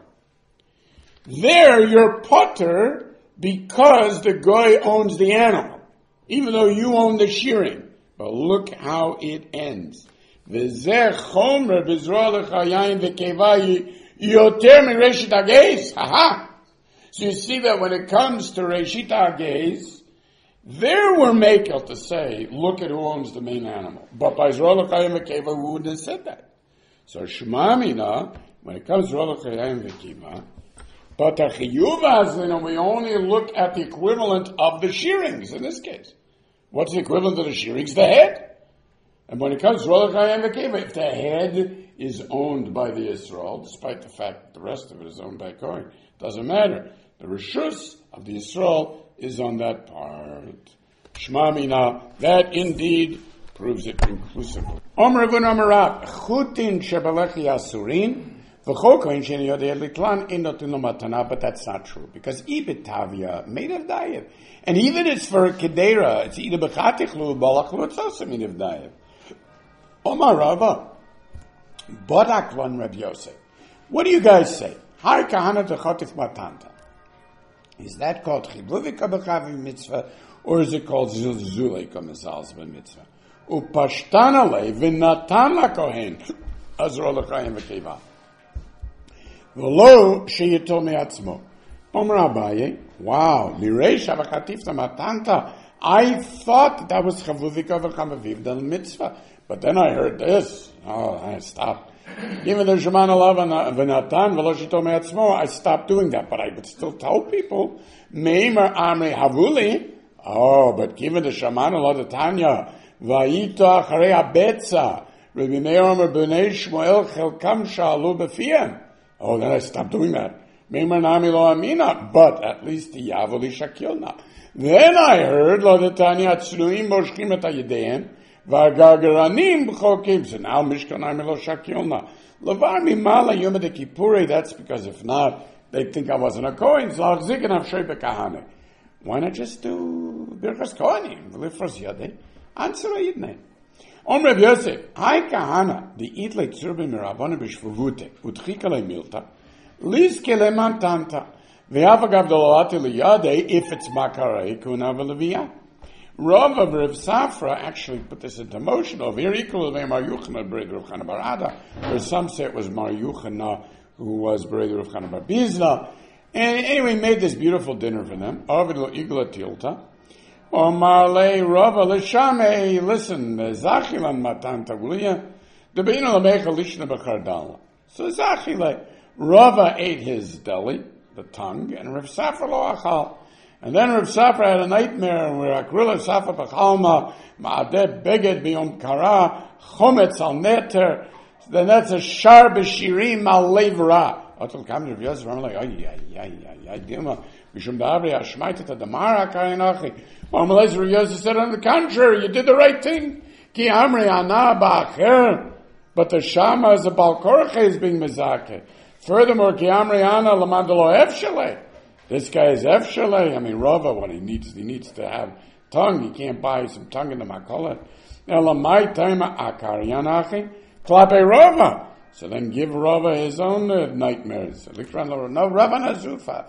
There you're potter because the guy owns the animal, even though you own the shearing. But look how it ends. V'zeh chomer b'zroa lechayayim v'keva yoter mireshit hageiz. Ha! So you see that when it comes to reshit hageiz, there we're makel to say, look at who owns the main animal. But by zroa lechayayim v'keva, we wouldn't have said that. So shmamina, when it comes to zroa lechayayim v'keva, but the chiyuv azlin, we only look at the equivalent of the shearings in this case. What's the equivalent of the shearings? The head. And when it comes to Zroa lechayayim v'keva, if the head is owned by the Yisrael, despite the fact that the rest of it is owned by Kohen, doesn't matter. The rishus of the Yisrael is on that part. Shma mina, that indeed proves it conclusively. Omer Ravun Omer Rav, chutin shebalechi asurin, v'chol kohen sheni yodei liklan ein notin lo matana, but that's not true, because ibetavia made of dayev, and even it's for a kedera, it's either b'chatichlu balachlu, it's also made of dayev. Omar Rava, Bodak one Reb Yosef. What do you guys say? Har kahana dechotif matanta. Is that called chibuvika b'chavim mitzvah, or is it called zilzuleka mezalzba mitzvah? Upashtana le v'natan lakohen azro lechayim v'keva. V'lo sheyitol me'atzmo. Omar Abaye, wow, lireisha v'chatifta matanta. I thought that was chavuvika v'chamaviv del mitzvah. But then I heard this. Oh, I stopped. Even the Sheman Alav v'natan v'lo shito me'atzmo, I stopped doing that. But I would still tell people, Meimer Amri Havuli. Oh, but given the Sheman Alav the Tanya, Va'ita acharei abetza, Rabbi Meir Omer b'nei Shmuel chelkam sha'alu b'fiyem. Oh, then I stopped doing that. Meimer Nami lo amina, but at least the Yavoli shakilna. Then I heard, Lo the Tanya tznuim moshkim et hayedeim, V'agagaranim b'chokim. So now Mishkanai Melo Shakilna. Levar mimala Yom Kippurei. That's because if not, they think I wasn't a Kohen. So Achzik and Avshei Bekahane. Why not just do Birchas Kohanim? V'lifros Yadei. Answer Yidnei. Rav Yosef, Hai Kahana, the Itle Tzurbe Mirabone Bishvuvute, Utchikale Milta, Liskele Mantanta, Ve'avagav Doloati Liyade, if it's Makarei Kuna Velevia. Rav of Rav Safra actually put this into motion. Over here, equal to Mar Yuchana, Brother of Chana Barada. Or some say it was Mar Yuchana, who was Brother of Chana Bar Bizna. And anyway, made this beautiful dinner for them. Ovid lo Igla Tilta. Omar le Rava l'shame, listen, Zachilan matan tagulia, debeinu l'mecha lishna b'chardala. So Zachile, Rava ate his deli, the tongue, and Rav Safra lo achal. And then Rav Safra had a nightmare where Akrila Safra b'chalma, ma'adeh beged b'yom kara, chometz al neter, then that's a shar b'shirim al levra. Otel kam Rav Yosef, I'm like, ay, Dilma, Mishum Dabri, Ashmaitet Adamara Kainachi. Well, Rav Yosef said, on the contrary, you did the right thing. Ki Amri Ana Ba'acher. But the Shama is a Balkorche is being Mezake. Furthermore, Ki Amri Ana Lamadalo Efshele. This guy is Efshele. I mean, Rava, what he needs to have tongue. He can't buy some tongue in the Makola. Elamai Taima Akar Yanachi. Klape Rava. So then give Rava his own nightmares. No, Rava Nazufat.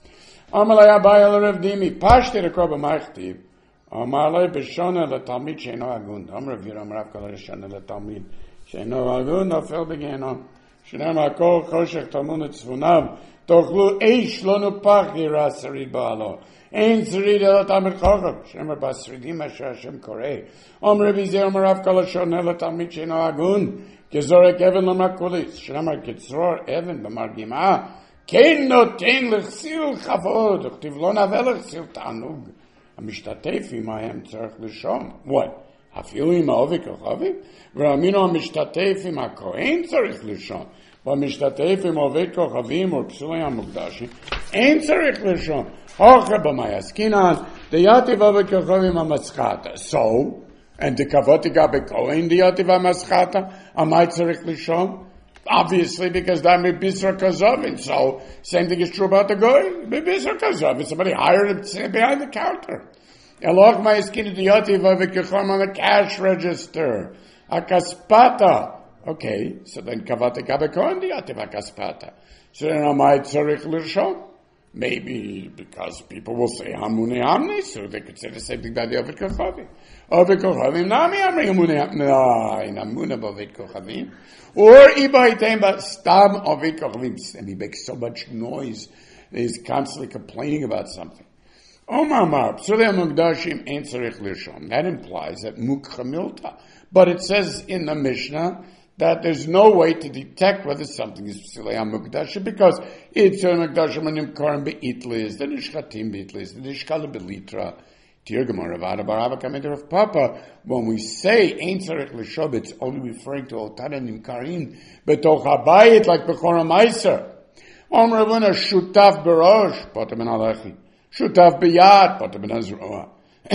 Amalei Abayel Rav Dimi, Pashti Rekoba Machtiv. Amalei Beshona Latalmid Sheino Agun. Amrav Yiram Rav Kol Reshona Latalmid Sheino Agun. Nofel Begenon. Shenem Akol Choshech Talmud Tzvunav. Tochlu Eish Lo Nupach Yira Sarid Baalo. Ein Sarid Latalmid Chochav. Shemer Basridim Asher Hashem Korei. Amrav Yizeh Rav Kol Reshona Latalmid Sheino Agun. Gezorek Even Lamakulis. Shemer Kitzror Even B'Margimah. Kein noten lechsil chavod, uchtiv lo navel lechsil tanug. המשתתף עמהם צריך לשום. What? אפילו עם העובי כוכבי? ואמינו המשתתף עם הכהן צריך לשום. והמשתתף עם עובי כוכבים ופסולי המוקדשים, אין צריך לשום. הוכר במאי עסקינן, דייתי ועובי כוכבים המצחתה. So, and דקבותי גבי כהן דייתי והמצחתה, המאי צריך לשום? Obviously, because that may be Bisra Kazovin. So, same thing is true about the goy. Bisra Kazovin. Somebody hired him to sit behind the counter. Elok ma'iskin idiyoti v'avikuchom on the cash register. Akaspata. Okay, so then kavate kabekon diyoti v'akaspata. So then amai tzarich l'shom. Maybe because people will say Hamune Hamne, so they could say the same thing about the Ovid Kochavim. Ovid Kochavim, Nami Amri Hamune Hamne, no, in Hamune Ovid Kochavim. Or Iba Itemba, Stam Ovid Kochavim. And he makes so much noise that he's constantly complaining about something. Omar, Psulei Mugdashim Ein Tzarich Lishon. That implies that Mukha Milta. But it says in the Mishnah that there's no way to detect whether something is Psilei HaMukdash because it's a Mukdash Manim Koram Be'itlis, the Nishchatim Be'itlis, the Nishkala Be'litra, Tirgamar Ravada Barava Kameder of Papa. When we say Ein Tzarech L'Shob, it's only referring to Otana Nimkarin, Betoch HaBayit, like Bechora Meiser. Om Ravuna Shutaf Berosh, Potem Ben Alechi. Shutaf B'yad, Potem Ben Azroa.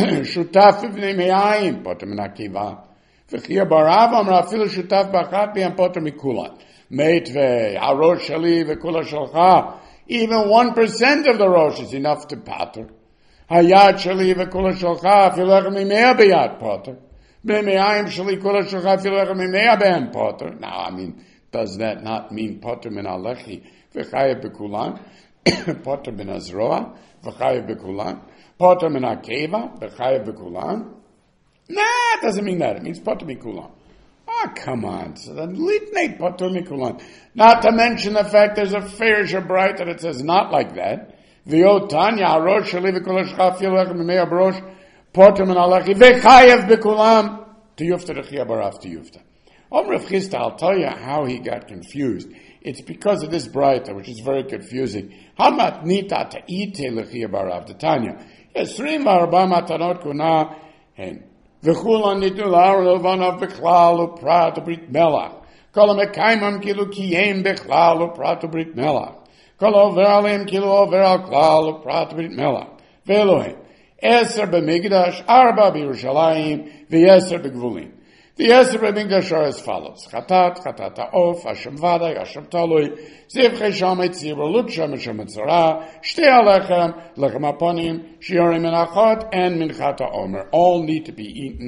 Shutaf Ivnei Me'ayim, Potem Ben Akiva. V'chia barav amra afilu shutaf b'achat b'yam poter mikulan. Meitvei, harosh shali v'kula shalcha. Even 1% of the rosh is enough to pater. Hayad shali v'kula shalcha afilu echem mimea b'yad poter. B'me'ayim shali kula shalcha afilu echem mimea b'yam poter. Now, I mean, does that not mean poter min alechi v'chayev b'kulan? Poter min azroa v'chayev b'kulan? Poter min akeva v'chayev b'kulan? Nah, it doesn't mean that. It means Poter Mikulan. Oh, come on. So then, Litnei Poter Mikulan. Not to mention the fact there's a fair Shabrite that it says not like that. V'yo Tanya, Arosh, Shali V'kula Shchaf, Yilech, Mimei Abrosh, Poter Min Alechi, V'chayev B'kulam, to Yufta, Rechia Baraf, to Yufta. Rav Chisda, I'll tell you how he got confused. It's because of this Braita, which is very confusing. Hamat Nita Ta'ite Lechia Baraf, the Tanya. Yesrim V'arba Matanot Kuna, and V'chulan nitu la'ar levanav b'chlal u'prat u'brit melach. Kol ha'mekaimam kilu kiyem b'chlal u'prat u'brit melach. Kol ha'over aleim kilu over al klal u'prat u'brit melach. Ve'elohim, 10 b'migdash, 4 b'Yerushalayim, v'yeser b'gvulim. The Yeser b'migdash are as follows. Chatat, chatat ha'of, Hashem vaday, Hashem talui, ziv chesham etzibur, luksham Hashem etzorah, shtei alechem, lechem aponim, shiorim menachot, and minchat ha'omer. All need to be eaten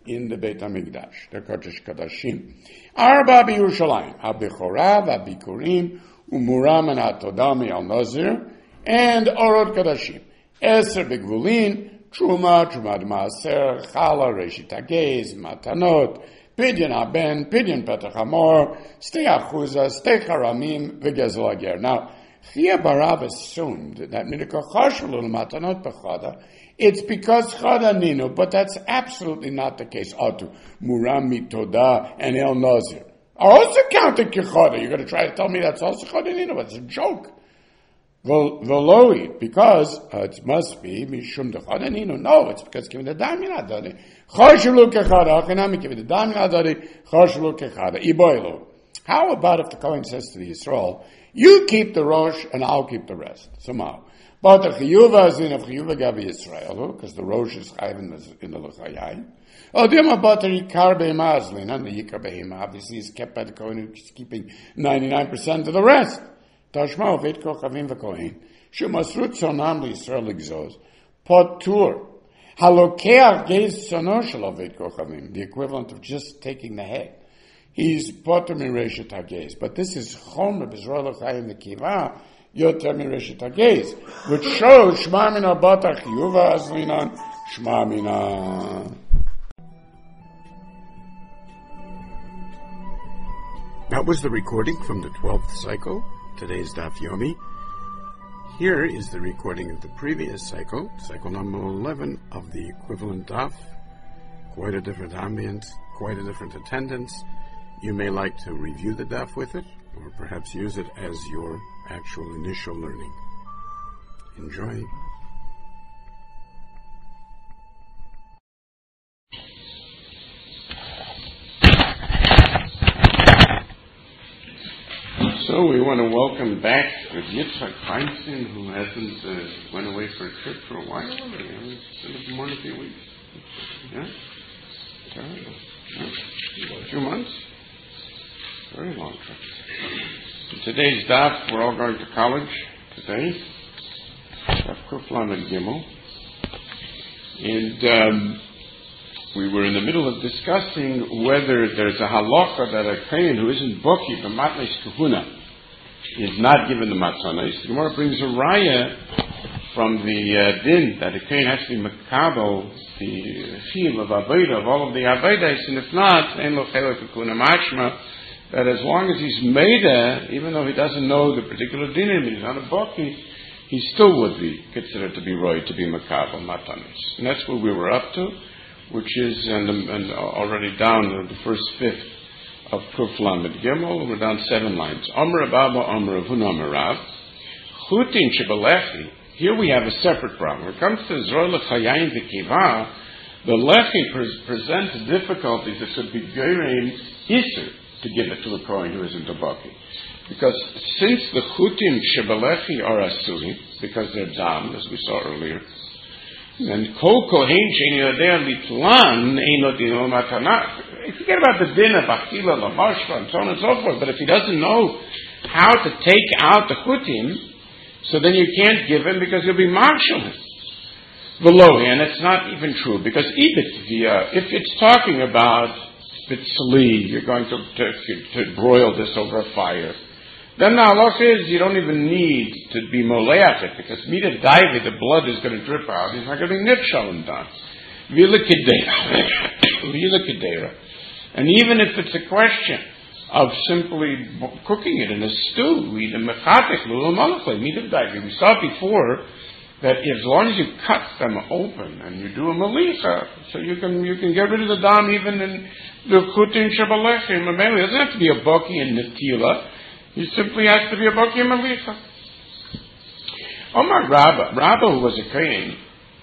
in the Beit HaMikdash, the Kodesh Kodashim. Arba b'Yerushalayim, HaBechora v'Bikurim, Umuram and HaTodah al Nazir, and Orot Kodashim. Eser b'Gvulin, Truma, Truma d'Maaser, Chala, Reshit HaGeiz, Matanot, Pidyon HaBen, Pidyon Petach HaMor, Stei Achuza, Stei Charamim, v'Gezel HaGer. Now, Chia Barav assumed that matanot b'chada, it's because chada ninu, but that's absolutely not the case. Atu muram mitoda and el nazir are also counted kechada. You're going to try to tell me that's also chada ninu? It's a joke. Veloi, because it must be mishum dechada ninu. No, it's because given the damin adari chashulu kechada. Achanami given the damin adari chashulu kechada iboilu. How about if the Kohen says to the Yisrael, you keep the Rosh and I'll keep the rest, somehow. But the Chiyuva is in a Chiyuva Gabi Yisrael, because the Rosh is Chayiv in the L'chayai. Odima Batar Yikar Behema Azlin, and the Yikar Behema obviously is kept by the Kohen, who's keeping 99% of the rest. Tashma Ovet Kochavim v'Kohen, Shemasrut Sonam L'Yisrael L'Gzoz, Potur, Halokeach Geiz Sonor Shel Ovet Kochavim, the equivalent of just taking the head. He's poter min reshet hagez, but this is chomer b'zrol l'chayim v'kiva yoter min reshet hagez, which shows shma min abata chiyuva azlinan shma mina. That was the recording from the 12th cycle, today's Daf Yomi. Here is the recording of the previous cycle, cycle number 11 of the equivalent Daf. Quite a different ambience, quite a different attendance. You may like to review the daf with it, or perhaps use it as your actual initial learning. Enjoy. So we want to welcome back Yitzhak Feinstein, who hasn't went away for a trip for a while. It's been more than a few weeks. Yeah? Terrible. Yeah? A few months? Very long trip. In today's daf, we're all going to college today. Daf Kuf Lamed Gimel. And we were in the middle of discussing whether there's a halacha that a kohen who isn't boki b'matnes kahuna is not given the matzanos. The Gemara brings a raya from the din that a kohen has to be makabel the chiyuv of avodah, of all of the avodas, and if not, ein lo chelek kahuna mashma, that as long as he's Meida, even though he doesn't know the particular dinim, he's not a Baki, he still would be considered to be Roy, to be Makabel, Matanis. And that's where we were up to, which is and already down the first fifth of Kuf Lamed Gimel. We're down 7 lines. Omer Abba, Omer Avun, Omer Rav. Chutin Shebelechi. Here we have a separate problem. When it comes to Zroy L'Chayayin V'Kiva, the Lechi presents difficulties that should be Gerein Isser to give it to a Kohen who isn't a Baki. Because since the Chutim Shebelechi are Asuri, because they're Dam, as we saw earlier, and Kol Kohen She'eni Yodea Litlan Eino Dino Matana. Forget about the din of Achila, Lamashva, and so on and so forth, but if he doesn't know how to take out the Chutim, so then you can't give him because you'll be Marshal. Below, and it's not even true, because if it's talking about Bitzli, you're going to broil this over a fire, then the halacha is you don't even need to be moleach it, because mida daivi, the blood is going to drip out. He's not going to be nitshal done. Vila kedera. And even if it's a question of simply cooking it in a stew, we saw before that as long as you cut them open and you do a malicha, so you can get rid of the dam even in the chutin shabalechim. It doesn't have to be a baki and netila. He simply has to be a baki and malicha. Omar Rabba who was a kohen,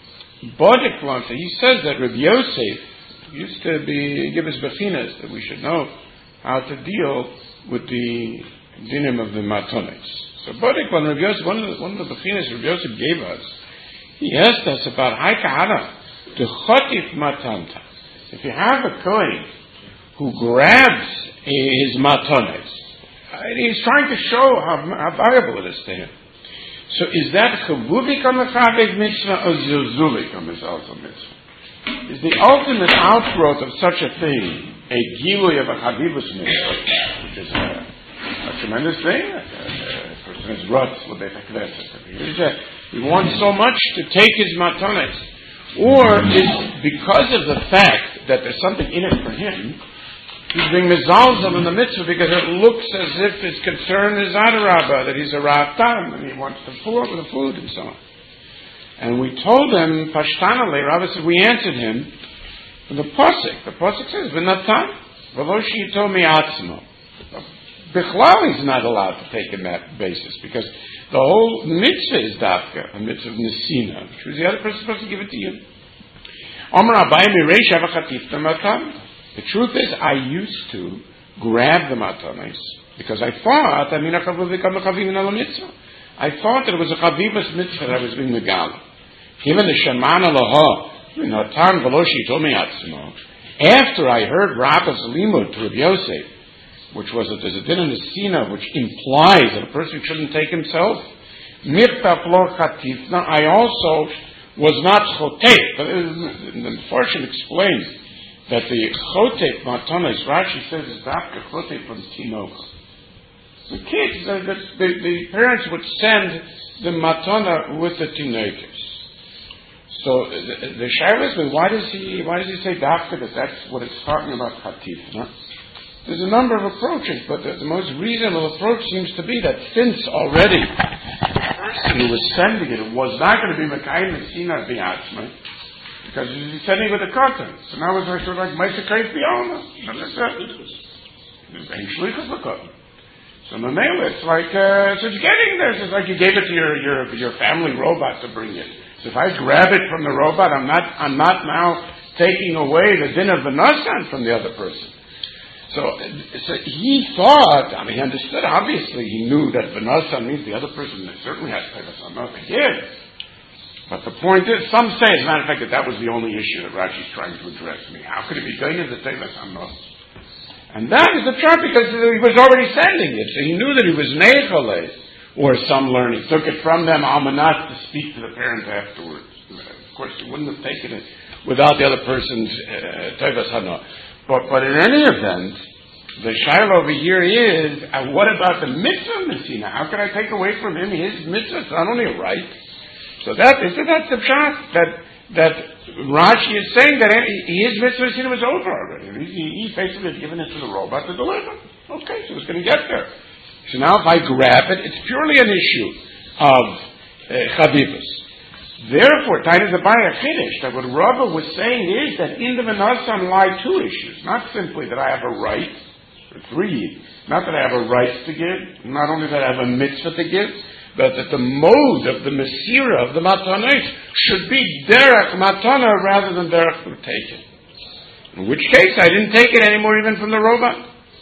he says that Rabbi Yosef used to give us bechinas that we should know how to deal with the dinim of the matones. So Bodek when Rabbi Yosef, one of the bechinas Rabbi Yosef gave us, he asked us about haikahara, the chotif matanta. If you have a kohen who grabs his matones, he's trying to show how valuable it is to him. So is that chavuvik on the chavik mitzvah or zilzulik on the zalzal mitzvah? is the ultimate outgrowth of such a thing, a gilui of a chavivus mitzvah, which is a tremendous thing. A person is rutz l'beit hakneset. He wants so much to take his matanes, or is because of the fact that there's something in it for him, he's being mezalzel in the mitzvah because it looks as if his concern is adarabah, that he's a ra'atam and he wants the food and so on. And we told him, Pashtanale, Rabbi said, we answered him with the Pasuk. The Pasuk says, V'natan, v'loshi yitomi atzmo. Bichlal he's not allowed to take in that basis, because the whole mitzvah is dafka, a mitzvah of nesina, which was the other person supposed to give it to you. The truth is, I used to grab the matanis, because I thought, I thought that it was a chavivas mitzvah that I was being megal. Given the Shemana Laha, Natan Veloshi told me atzmo, after I heard Rabba's limud to Rabbi Yosef, which was that there's a din in the Sina which implies that a person shouldn't take himself, I also was not chotef. The Mefarshim explains that the chotef matanis, Rashi says, is dafka chotef from tinok. The kids, the parents would send the matana with the tinokes. So the shaila is, why does he say dafka, that that's what it's talking about chatif? There's a number of approaches, but the most reasonable approach seems to be that since already the person who was sending it was not going to be Mekayim Messina Biatzma, because he's sending with the cotton. So now it's sort of like Mesa Kayif Biona. So Mamela, it's like, so it's getting there. It's like you gave it to your family robot to bring it. So if I grab it from the robot, I'm not now taking away the din of the nasan from the other person. So he thought, he understood, obviously, he knew that V'nasan means the other person certainly has to pay V'nasan to give. But the point is, some say, as a matter of fact, that was the only issue that Rashi's trying to address. How could it be going to pay V'nasan? And that is the truth, because he was already sending it. So he knew that he was Neichale, or some learning. Took it from them, Almanat, to speak to the parents afterwards. Of course, he wouldn't have taken it without the other person's Tevas Hana. But in any event, the shaila over here is, what about the mitzvah Messina? How can I take away from him his mitzvah? It's not only a right. So that's the pshat, that Rashi is saying that his mitzvah Messina was over already. He basically had given it to the robot to deliver. Okay, so it's going to get there. So now if I grab it, it's purely an issue of chavivus. Therefore, Tainus Abaya Chiddush, that what Rava was saying is that in the V'nasan lie two issues. Not simply that I have a right, or three, not that I have a right to give, not only that I have a mitzvah to give, but that the mode of the Mesira, of the Matanot, should be Derech Matana rather than Derech Taken. In which case, I didn't take it anymore even from the robot.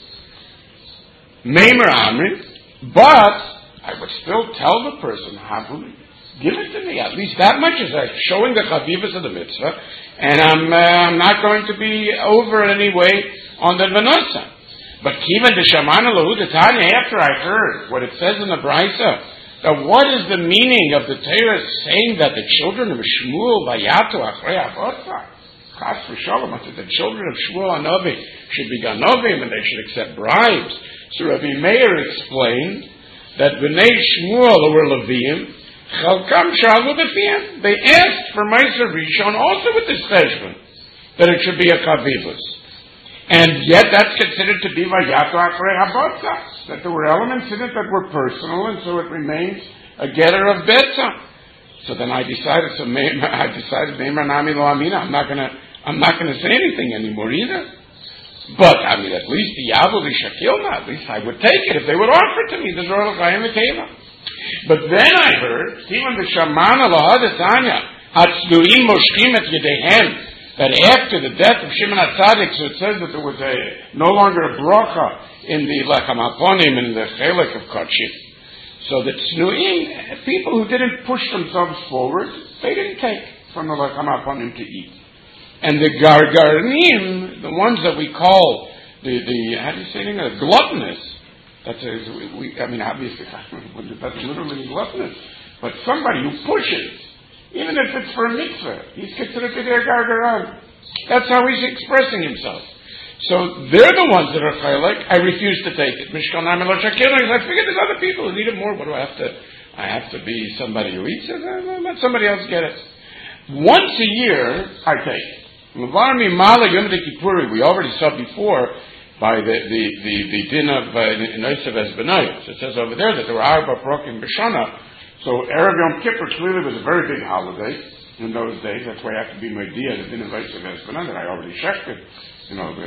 Meimer Amri, but I would still tell the person, Havuli, give it to me. At least that much is like showing the chavivas of the mitzvah, and I'm not going to be over in any way on the v'nasan. But kivan d'shamana lahu d'tanya, after I heard what it says in the Brisa, that what is the meaning of the Torah saying that the children of Shmuel vayatu achrei avotza, chas v'shalom, that the children of Shmuel Hanavi should be ganovim and they should accept bribes. So Rabbi Meir explained that b'nei Shmuel who were Leviim, they asked for Meiser Rishon also with this cheshbon, that it should be a kavivus. And yet that's considered to be Vayato Achrei Habotza, that there were elements in it that were personal, and so it remains a getter of Betza. So then I decided, Meimer Nami Lo Amina, I'm not gonna say anything anymore either. But, at least the Yavu Shakilna, at least I would take it if they would offer it to me, the Zorah Chayim Keva. But then I heard, even the Shamana Lahadetanya, Hatzluim Moshkim et Yedehem, that after the death of Shimon HaTzadik, so it says that there was no longer a bracha in the Lechem HaPonim, in the Chelek of Kotshit. So that Tznuim, people who didn't push themselves forward, they didn't take from the Lechem HaPonim to eat. And the Gargarim, the ones that we call the how do you say it, gluttonous, obviously, that's literally gluttonous. But somebody who pushes Even if it's for a mitzvah, he's considered to be a gargaran. That's how he's expressing himself. So they're the ones that are chaylik. I refuse to take it. Mishkan Amelo Shakirah. I figure there's other people who need it more. What do I have to? I have to be somebody who eats it. Let somebody else get it. Once a year, I take it. Mavarmi Mala Yom Kippuri. We already saw before by the din of Noisav Esbenayos. It says over there that there were Arba Prokim B'Shana. So Erev Yom Kippur clearly was a very big holiday in those days. That's why I have to be my dia, the din of Noisav Esbenayos, that I already checked it. You know,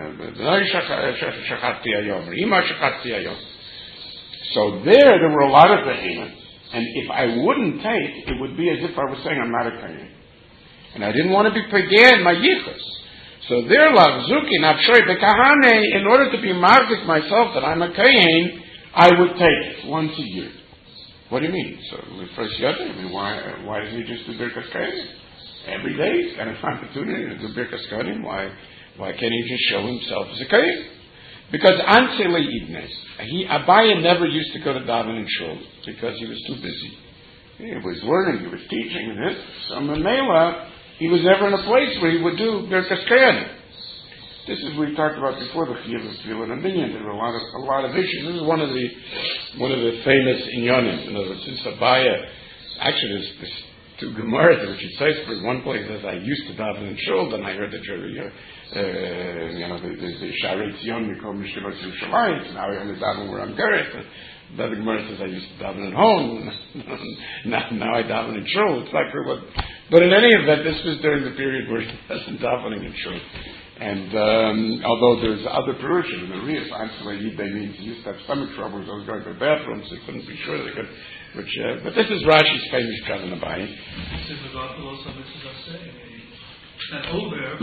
so there were a lot of behemoths. And if I wouldn't take, it would be as if I was saying I'm not a kohen. And I didn't want to be pagay my yichus. So there, lavzuki, nafshoy bekahane, in order to be marzik myself that I'm a kohen, I would take it once a year. What do you mean? So the first year, I mean, why doesn't he just do birkas kohen? Every day he's got an opportunity to do birkas kohen. Why can't he just show himself as a kohen? Because Ansele Ibnes, Abaye never used to go to daven in shul because he was too busy. He was learning, he was teaching this. So Mamela, he was never in a place where he would do Birkas Kohanim. This is what we talked about before the Chiyuv of Tefillah and Minyan. There were a lot of issues. This is one of the famous inyanim. In other words, since Abaye, actually there's two Gemaras which he cites. For one place says I used to daven in shul, then I heard that the Sharei Tzion Mikom Mishkevot Yerushalayim. Now I only daven where I'm Geret. The other Gemara says I used to daven at home. now I daven in shul. It's like but in any event, this was during the period where he wasn't davening in shul. And although there's other Perushim in the Riyas, actually they means he used to have stomach troubles. I was going to the bathroom, so he couldn't be sure they could. But this is Rashi's famous Kazan Abaye. This is about the also this is saying. That over.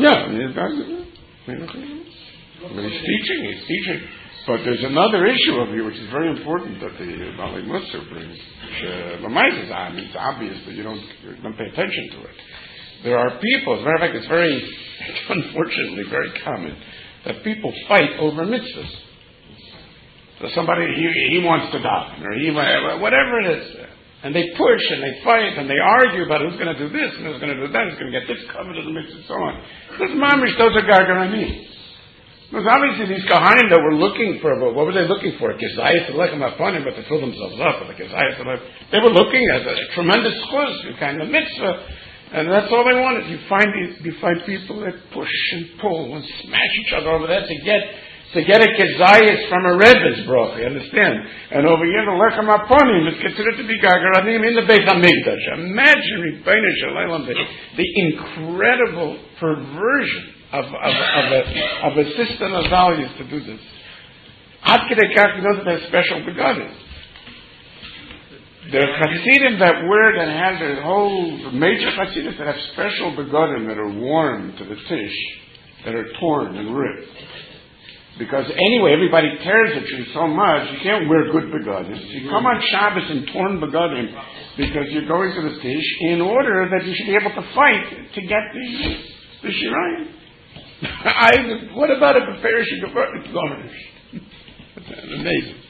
But he's teaching. But there's another issue over here which is very important that the Bali Musar brings. It's obvious that you don't pay attention to it. There are people, as a matter of fact, it's unfortunately very common, that people fight over mitzvahs. So somebody, he wants to daven, or whatever it is. And they push and they fight and they argue about who's going to do this and who's going to do that, who's going to get this covered in the mitzvah and so on. Those mamish, those are gargaranim. Because obviously these Kohanim that were looking for, what were they looking for? Kezayis Alechem Aponim, but to fill themselves up with the Kezayis Alechem. They were looking at a tremendous chuz, kind of mitzvah, and that's all they wanted. You find people that push and pull and smash each other over that to get a Kezayis from a Rebbe's broch, you understand? And over here the Lechem Aponim is considered to be Gargaranim in the Beit HaMikdash. Imagine, the incredible perversion of a system of values to do this. Ad Kedei Kach, you know that there's special begodim. There are Hasidim that have their whole major Hasidim that have special begodim that are worn to the tish, that are torn and ripped. Because anyway, everybody tears at you so much, you can't wear good begodim. You come on Shabbos in torn begodim because you're going to the tish in order that you should be able to fight to get the shirayim. What about a Beferish garnish? Amazing.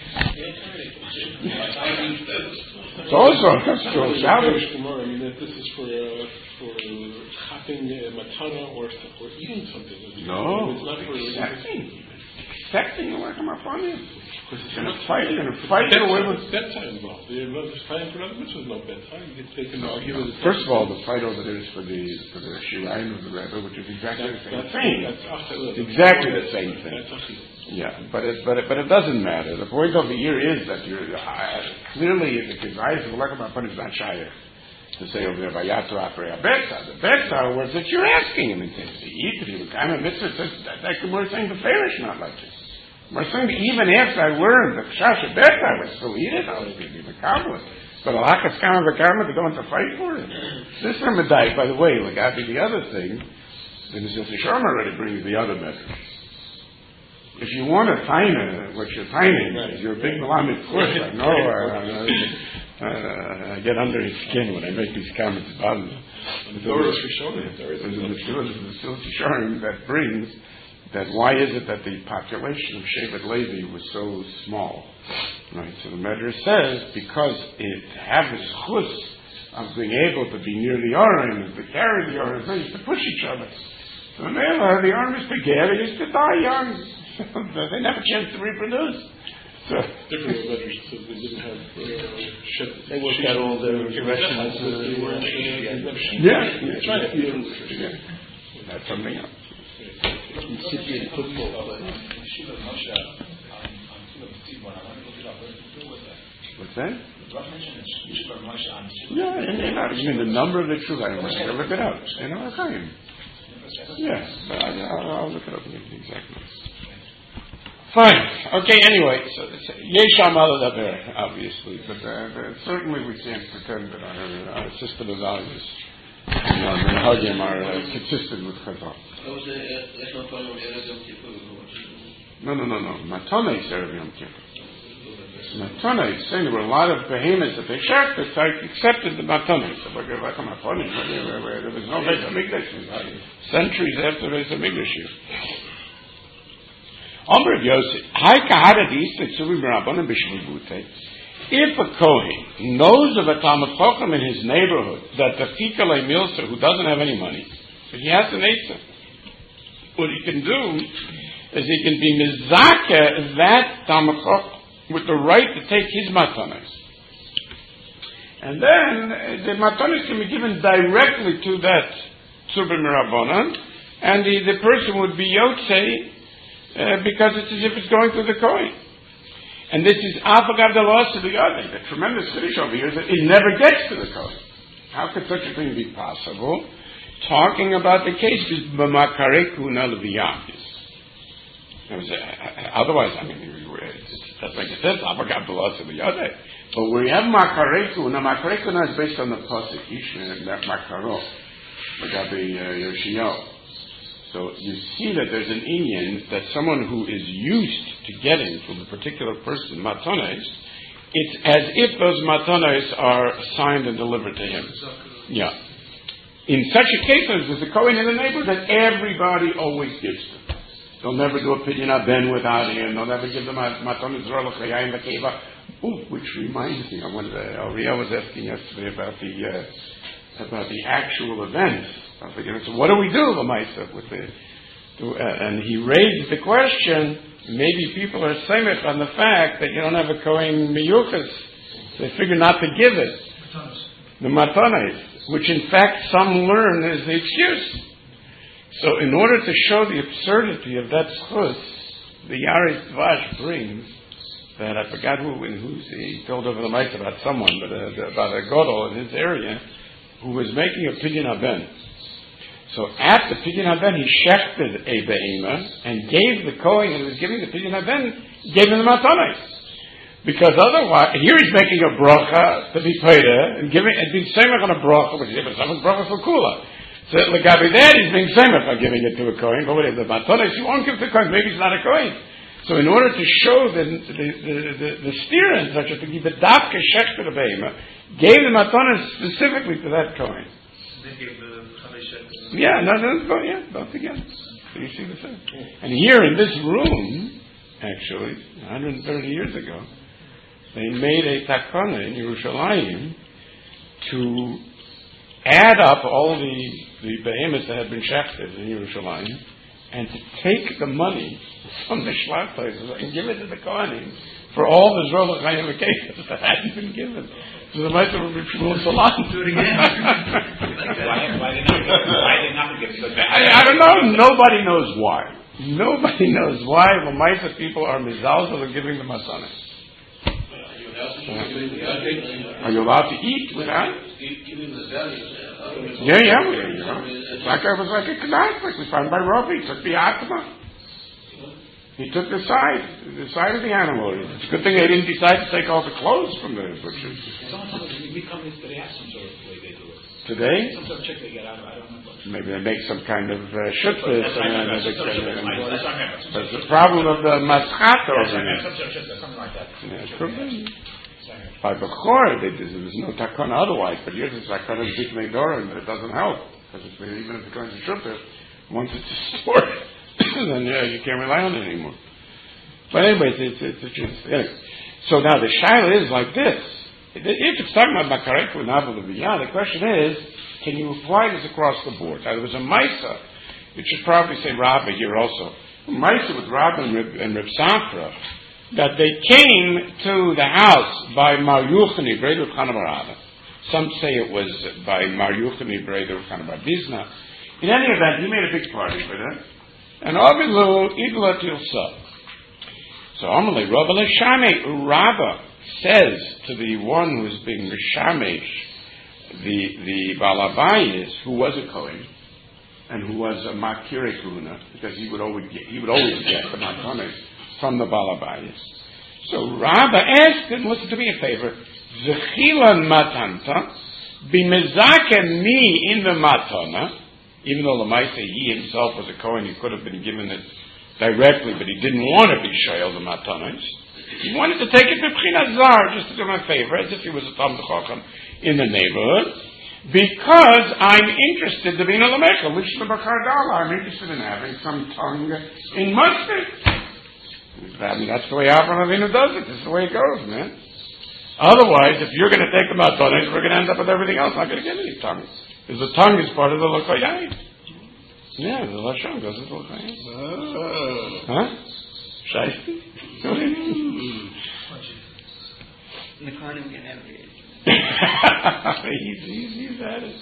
It's also a Shabbos. I mean, if this is for chopping matana or eating something. No, it's not for accepting the Lechem Aponim. Because it's going to fight your way with bedtime involved. There's time for other mitzvahs, no bedtime. You get taken argue with it. First of all, the fight over there is for the Shirayim of the Rebbe, which is exactly the same thing. It's exactly the same thing. Yeah, but it doesn't matter. The point over here is that clearly the Kezayis of Lechem Aponim is not shaykh to say over there Vayatu Afrei HaBetza. The Betza was that you're asking him to eat. If you kind of mitzvah says that we're saying the Farish not like this. We're saying even after I learned the Chash Bet, I would still eat it. I was going to be Mekabel. But Alakas Kama V'Kama to go into fight for it. This is a Medai, by the way, Lagabi, the other thing, the Nizil Sharma already brings the other message. If you want to time what you're timing, you're a big Malamed Kush. I know, I get under his skin when I make these comments about him. The Torah Shishonim. There's a Nizil Sharma that brings that why is it that the population of Shevet Levi was so small? Right. So the Medrash says because it had this chus of being able to be near the Aron and to carry the Aron. They used to push each other. So when the Aron was together, they used to die young. They never chance to reproduce. So different letters, so they didn't have They worked out all the directions. Yeah. That's something else. Incipient football. What's that? Yeah, and the number of the Shuvayim. Look it up. You know, Chaim. Yeah, but I'll look it up exactly. Fine. Okay. Anyway, so Yesham al-Daber, obviously, but certainly we can't pretend that our system of values, the Hagim are consistent with Chazal. No. Matana is Erev Yom Kippur. Matana is saying there were a lot of behemoths that they shechted, so I accepted the Matana. So like a Matana, there was no Beis HaMikdash. Centuries after Beis HaMikdash. Amr of Yosef, if a Kohen knows of a Talmud Chacham in his neighborhood that the Fikalei Milsa, who doesn't have any money, but he has an Eitzah, what he can do is he can be Mizakeh that Talmud Chacham with the right to take his matanas. And then the matanas can be given directly to that Tzurba Mirabonan, and the person would be Yotzei, because it's as if it's going through the Kohen. And this is Afagav the loss of the other. The tremendous finish over here is that it never gets to the Kohen. How could such a thing be possible? Talking about the case is B'makarei Kuna L'Viyam. Otherwise, I mean, that's like it says, Afagav the loss of the other. But where you have Makarei Kuna is based on the Pasuk Ishmael, that Makaro, Magabi Yoshio. So you see that there's an inyan that someone who is used to getting from a particular person matanos, it's as if those matanos are signed and delivered to him. Yeah. In such a case, there's a Kohen in the neighborhood that everybody always gives them. They'll never do a pidyon ben without him. They'll never give them a matanos rolachayim bakeva. Which reminds me, Ariel was asking yesterday about the actual event. So what do we do, Lamaisa, with and he raised the question, maybe people are samech on the fact that you don't have a Kohen Miyuchas. They figure not to give it. The Matanes, which in fact some learn is the excuse. So in order to show the absurdity of that schus, the Yaris Dvash brings that I forgot he told over the mic about someone, but about a Godol in his area, who was making a pidyon ben. So at the pidyon ben, he shechted a be'ema and gave the Kohen who was giving the pidyon ben, gave him the matanos. Because otherwise, here he's making a bracha to be paid and being samech on a bracha, which is a bracha for kula. So legabi that he's being samech on giving it to a Kohen, but what is the matanos? You won't give to the Kohen, maybe he's not a Kohen. So in order to show the steer and such a thing, he bedavke shechted a be'ema, gave the matanos specifically to that Kohen. Yeah, both together. So you see the thing. And here in this room, actually, 130 years ago, they made a takana in Yerushalayim to add up all the behemoths that had been shechted in Yerushalayim and to take the money from the Shlach places and give it to the Kohanim for all the Zrola Chayim cases that hadn't been given. So the Meister would be Shmuel Salan. Do it again. Why did not give it? I don't know. Nobody knows why. Nobody knows why the Meister people are mizalzel of giving the masanas. Are you allowed to eat without? Yeah. It was like a knas, like we found by Ravi. He took the atma. He took the side of the animal. It's a good thing they didn't decide to take all the clothes from the butchers. Today? Maybe they make some kind of shutfus. That's the problem of the maschat over there. By Bechor, there was no takana otherwise, but here's the takana of Ziknei Dora, and it doesn't help. Because even if it goes to shutfus, once it's stored, then you can't rely on it anymore. But anyways, it's a chance. Anyway. So now the shaila is like this. if it's talking about Makarei Kunava Leviyah, the question is, can you apply this across the board? Now, there was a Maisa, it should probably say Rabba here also, a Maisa with Rabba and Reb Safra, that they came to the house by Mar Yuchani, Breder Chana bar Abba. Some say it was by Mar Yuchani, Breder Chana bar Bizna. In any event, he made a big party for them. And Avilu Igla Tilsa. So Amalei Rabba Leshame, Rabba says to the one who is being Rishamesh, the Balabayis, who was a Kohen, and who was a Makire Kuna, because he would always get the Matanes from the Balabayis. So Rabba asked him, listen to me a favor, Zechilan Matanta, Bimezake me in the Matana, even though Lamaisa, he himself was a Kohen, he could have been given it directly, but he didn't want to be Shael the Matanas. He wanted to take it to B'china Zar, just to do him a favor, as if he was a Talmud Chacham in the neighborhood, because I'm interested to be in a Lamecha, Lishna B'chardala, I'm interested in having some tongue in mustard. I mean, that's the way Avraham Avinu does it. This is the way it goes, man. Otherwise, if you're going to take them out, we're going to end up with everything else. Not going to get any tongue. Because the tongue is part of the Lokoyai. Yeah, the Lashon goes with the Lokoyai. Huh? Shiesty? What do you mean? The Kohanim can have it. He's at it.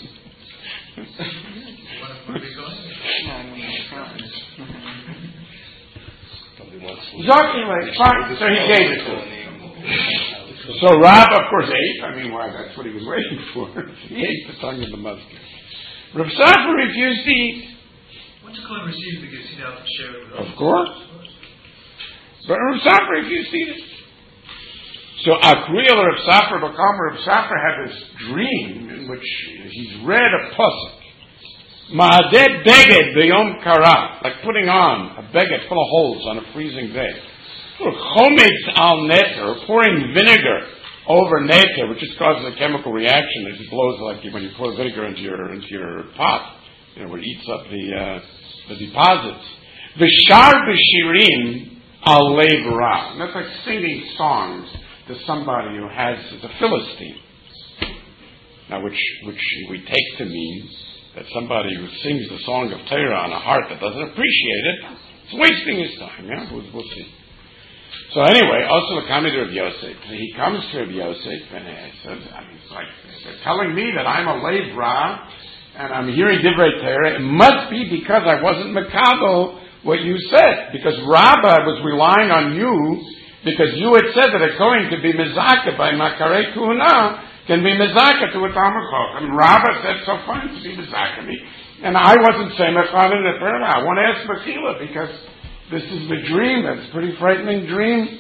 Anyway, fine. So he gave it to him. So Rav, of course, ate. I mean, why? That's what he was waiting for. He ate the tongue of the mustard. Rav Safra refused to eat. Once a Kohen receives the gifts, he'd have to share it with others. Of course. But Rav Safra refused to eat it. So Akriel Rav Safra Rav Safra had this dream in which he's read a pasuk. Ma'adeh beged b'yom kara, like putting on a beged full of holes on a freezing day. Chometz al neter, pouring vinegar over neter, which just causes a chemical reaction as it blows, like when you pour vinegar into your pot, where it eats up the deposits. V'shar b'shirim al lev ra. And that's like singing songs to somebody who is a Philistine. Now, which we take to mean that somebody who sings the song of Torah on a heart that doesn't appreciate it, it's wasting his time, yeah? We'll see. So anyway, also the comment of Yosef. He comes to Rav Yosef and he says, it's like, they're telling me that I'm a Lev Ra, and I'm hearing Divrei Torah. It must be because I wasn't Makabel what you said, because Rabbah was relying on you, because you had said that a Kohen could be Mizaka by Makarei Kuhuna, can be Mizaka to a Talmud Chacham. Rabbah said, so fine to be Mizaka me. And I wasn't saying Mechal in the Torah. I want to ask Mechila, because this is the dream. That's a pretty frightening dream.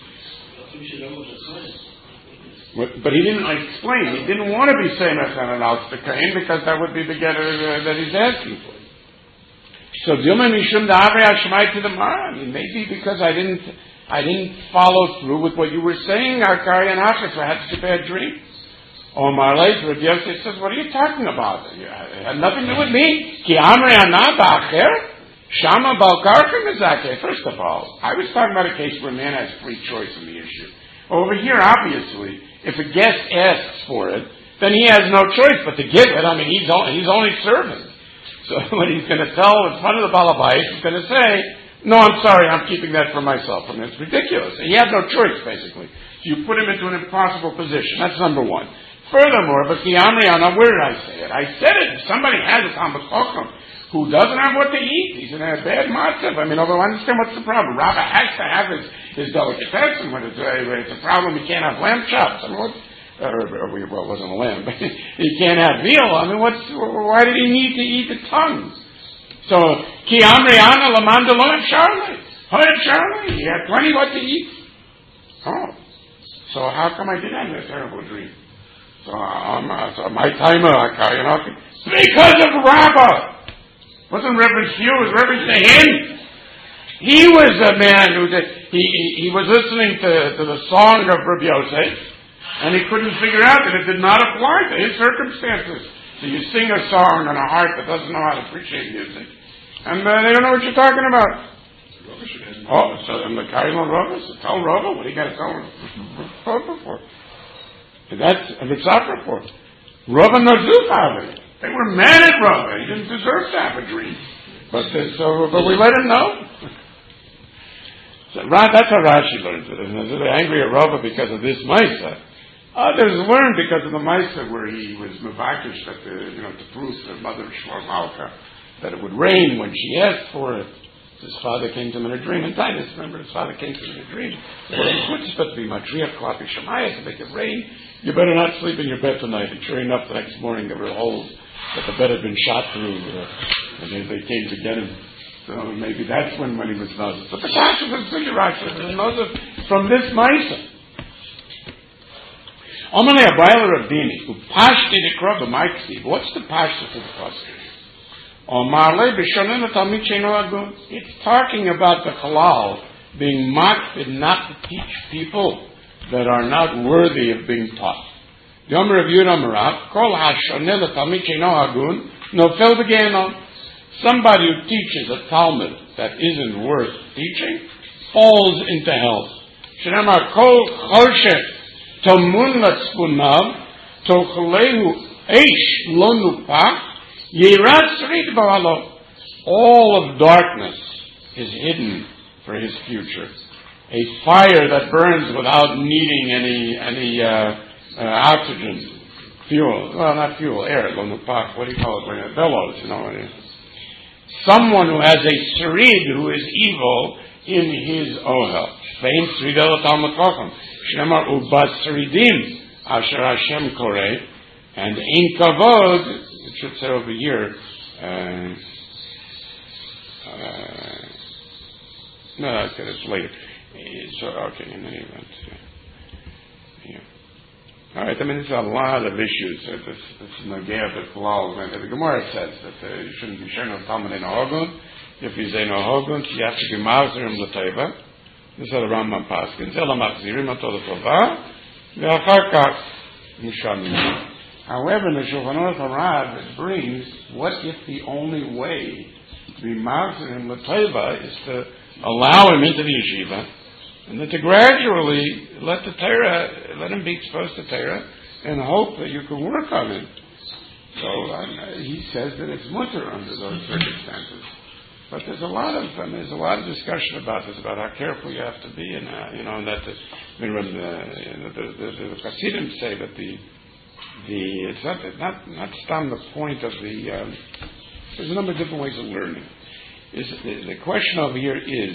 But he didn't explain. He didn't want to be saying Mechal and Al-Stakain, because that would be the getter that he's asking for. So Dilma Mishum Da'avri Hashmai to the Mara. I mean, maybe because I didn't follow through with what you were saying, Akari and Achas, I had such a bad dream. Omar later, Rav Yosef says, what are you talking about? It had nothing to do with me. Ki amri ana ba'acher, shama balkarka mizake. First of all, I was talking about a case where a man has free choice in the issue. Over here, obviously, if a guest asks for it, then he has no choice but to give it. I mean, he's only serving. So what he's going to tell in front of the balabais, he's going to say, no, I'm sorry, I'm keeping that for myself. I mean, it's ridiculous. He had no choice, basically. So you put him into an impossible position. That's number one. Furthermore, but the Amriana, where did I say it? I said it. If somebody has a Talmud Chacham who doesn't have what to eat, he's in a bad matzav. I mean, I understand what's the problem. Rabbi has to have his delicatessen. When it's a problem, he can't have lamb chops. I mean, well, it wasn't a lamb, but he can't have veal. I mean, why did he need to eat the tongue? So, Ki Amriana Lamanda Loem Charlie. Charlie, he had plenty what to eat. Oh. So how come I did have that terrible dream? So my timer, because of Rabbah. Wasn't Reverend Hugh, it was Reverend Shehin. He was a man who he was listening to the song of Rabbi Yosef, and he couldn't figure out that it did not apply to his circumstances. So you sing a song on a heart that doesn't know how to appreciate music, and they don't know what you're talking about. So and the Kailon Rava, so tell Rava what he got to tell him for. That's a Mitzvah report. Rava Nazuf. They were mad at Rava. He didn't deserve to have a dream. But we let him know. So that's how Rashi learns it. And they're angry at Rava because of this Maisa. Others learned because of the Maisa where he was Mavakish that to prove to Mother Shlomo Malka that it would rain when she asked for it. His father came to him in a dream. And Titus, remember, his father came to him in a dream. It's supposed to be Matriach Klapi Shemaya to make it rain. You better not sleep in your bed tonight. And sure enough, the next morning there were holes that the bed had been shot through, and they came to get him. So maybe that's when he was Nazir. But the Pasha was Nazir from this Maisa. Omane Abayla Rabdini, who pashti the crop of Mike. What's the pashti of the pasuk? Omarle b'shonen atamid sheino agun. It's talking about the halal being mocked and not to teach people that are not worthy of being taught. Yom Rav Yehuda Marav, Kol hashoneh l'talmid sheino agun, nofel b'gehenom. Somebody who teaches a Talmud that isn't worth teaching falls into hell. Shenamar Kol choshech tomun latzpunav tochlehu eish lo nupach yirat srid ba'alo. All of darkness is hidden for his future. A fire that burns without needing any oxygen, fuel. Well, not fuel, air. Lo nupach. What do you call it? Bellows. Someone who has a Serid who is evil in his ohel. Vein Serid el Talmud Chacham. Shnemar ubat Seridim asher Hashem koreh. And ein kavod, it should say over here, no, it's later. So, okay, in any event. Yeah. All right, there's a lot of issues. It's Nagea B'Klal. The Gemara says that you shouldn't be sharing of Talmud in Hogun. If he's in Hogun, you have to be Mavzirim L'Teva. This is the Rambam Paskin. Zela Mavzirim Ato L'Tova. Ve'achar Kach Mishamim. However, in the Shulchan Aruch Harav, it brings, what if the only way to be Mavzirim L'Teva is to allow him into the yeshiva, and then to gradually let him be exposed to Torah, and hope that you can work on it. So he says that it's mutter under those circumstances. But there's a lot of discussion about this, about how careful you have to be, and and that the Hasidim say that it's not stam the point of the. There's a number of different ways of learning. The question over here is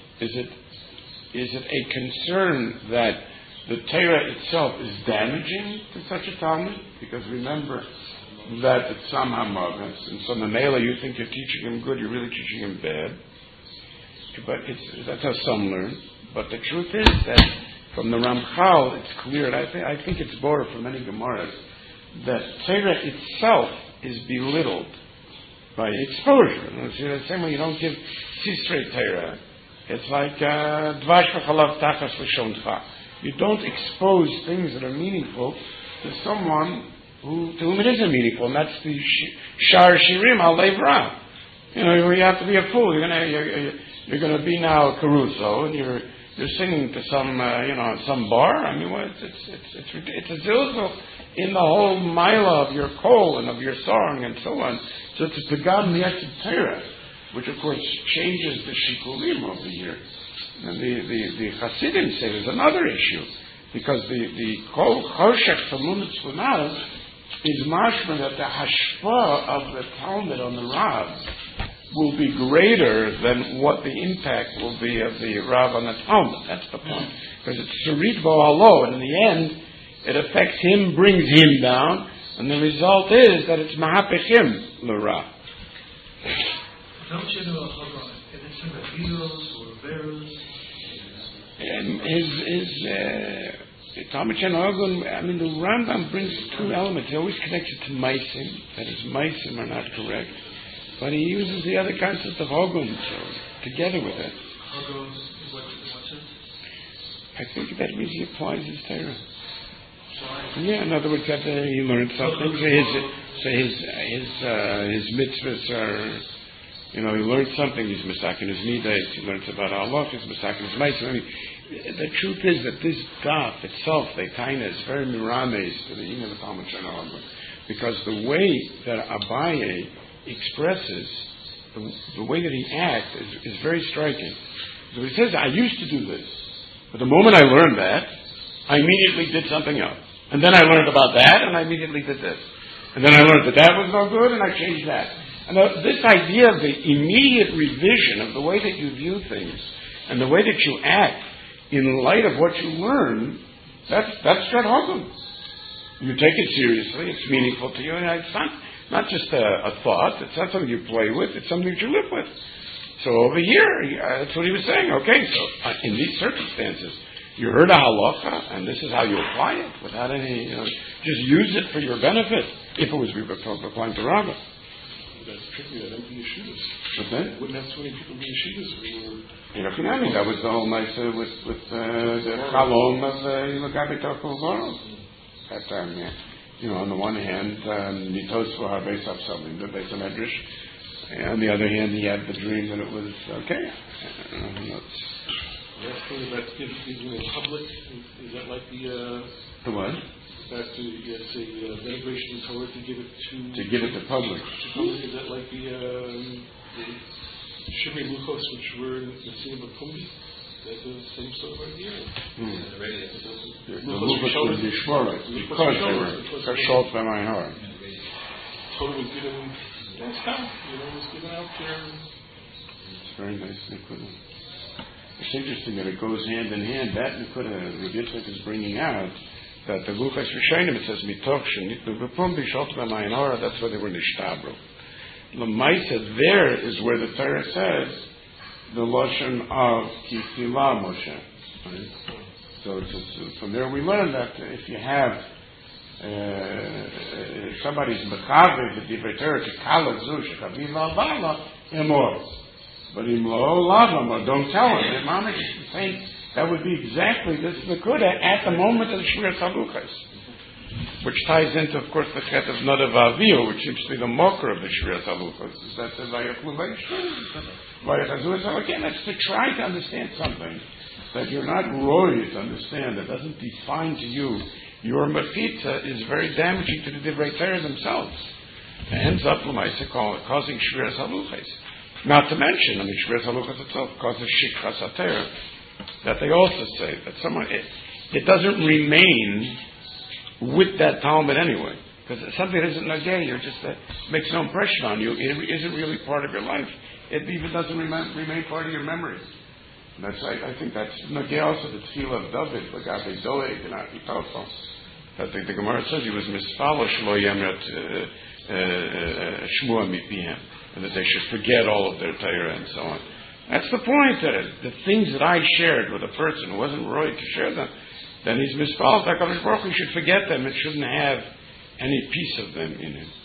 it a concern that the Torah itself is damaging to such a Talmud? Because remember that it's somehow magas, and so the Mela, you think you're teaching him good, you're really teaching him bad. But that's how some learn. But the truth is that from the Ramchal, it's clear, and I think it's borrowed from many Gemaras, that Torah itself is belittled by exposure. The same way you don't give Sisrei Torah. It's like Dvash v'chalav tachas l'shoncha. You don't expose things that are meaningful to someone to whom it isn't meaningful, and that's the Shar Shirim al Levra. You have to be a fool. You're going to be now Caruso, and you're singing to some bar. I mean, it's a zilzal in the whole mila of your kol and of your song and so on. So it's a pagam miyatzid Torah, which of course changes the shikulim over here. And the Hasidim say there's another issue, because the kol choshech tamunat tzlunav is mashma that the hashpa of the Talmud on the Rav will be greater than what the impact will be of the Rav on the Talmud. That's the point. Because it's Serid Bo'alo, and in the end, it affects him, brings him down, and the result is that it's Mahapechim L'Rav. Don't you know about anything about heroes or bearers? Talmud Shen Ogun, the Rambam brings two elements. He always connects it to Maisim. That is, Maisim are not correct. But he uses the other concept of Ogun together with it. Ogun, what's it? I think that means he applies his Torah. Yeah, in other words, that he learned something. So his mitzvahs he learns something, he's misakin his midas, he learns about Allah, he's misakin his midas. The truth is that this daf itself, the taina, is very mirames to the Inyan of the Talmud Shana, because the way that Abaye expresses, the way that he acts is very striking. So he says, I used to do this, but the moment I learned that, I immediately did something else. And then I learned about that, and I immediately did this. And then I learned that was no good, and I changed that. And this idea of the immediate revision of the way that you view things, and the way that you act in light of what you learn, that's Strat Hogum. You take it seriously, it's meaningful to you, and it's not just a thought, it's not something you play with, it's something that you live with. So over here, that's what he was saying. Okay, so in these circumstances, you heard a halacha, and this is how you apply it, without any, just use it for your benefit, if it was applying to Rabbah. That's tricky, that empty yeshivas. What's that? Wouldn't have 20 people be yeshivas if we were... That was the whole nice with the chalom of Gabi Tokul Goro. That time, on the one hand, Nitos for Harbeis Absalim, the Beis HaMedrash. And on the other hand, he had the dream that it was okay. Last thing about giving in public, is that like the what? That say denigration of Torah to give it to give it to public. Is that like the Shimei Luchos, which were in the scene of Pumbi? That's the same sort of idea. The Luchos was Yishmorah, because they were Kashot B'Mayhar. Torah was given, that's how, was given out there. It's very nice, Nikuda. It's interesting that it goes hand in hand. That Nikuda, Rabbi Yitzchak is bringing out, that the Luchos Rishonim, it says, Mitoch Shenitnu B'Pum B'Shot B'Mayhar, that's where they were Nishtabro. L'maisa, there is where the Torah says, the Lashon of Kifila Moshe. Right? So from there we learn that if you have somebody's mechave the divrei Torah to kala zu shekaviv al bala emor, but imlo lavam, or don't tell him. The mamish is saying that would be exactly this nekuda at the moment of the Shmiras Haluchos, which ties into, of course, the chet of Nadav Avio, which seems to be the mocker of the Shmiras Haluchos. Is that the again, that's to try to understand something that you're not roy to understand, that doesn't define to you. Your mafitza is very damaging to the Divrei Torah themselves. It ends up, causing Shmiras Haluchos. Not to mention, Shmiras Haluchos itself causes Shikras HaTorah, that they also say that it doesn't remain with that Talmud anyway, because something that isn't nageh, you're just makes no impression on you. It isn't really part of your life. It even doesn't remain part of your memory. And that's I think that's nageh also the tefillah of David, Lagabe Doeg and Achitofel. That the Gemara says he was misfalosh lo yemrat shmua mipihem, and that they should forget all of their Torah and so on. That's the point. That the things that I shared with a person who wasn't right to share them, then he's misfalls. HaKadosh Baruch Hu should forget them. It shouldn't have any piece of them in him.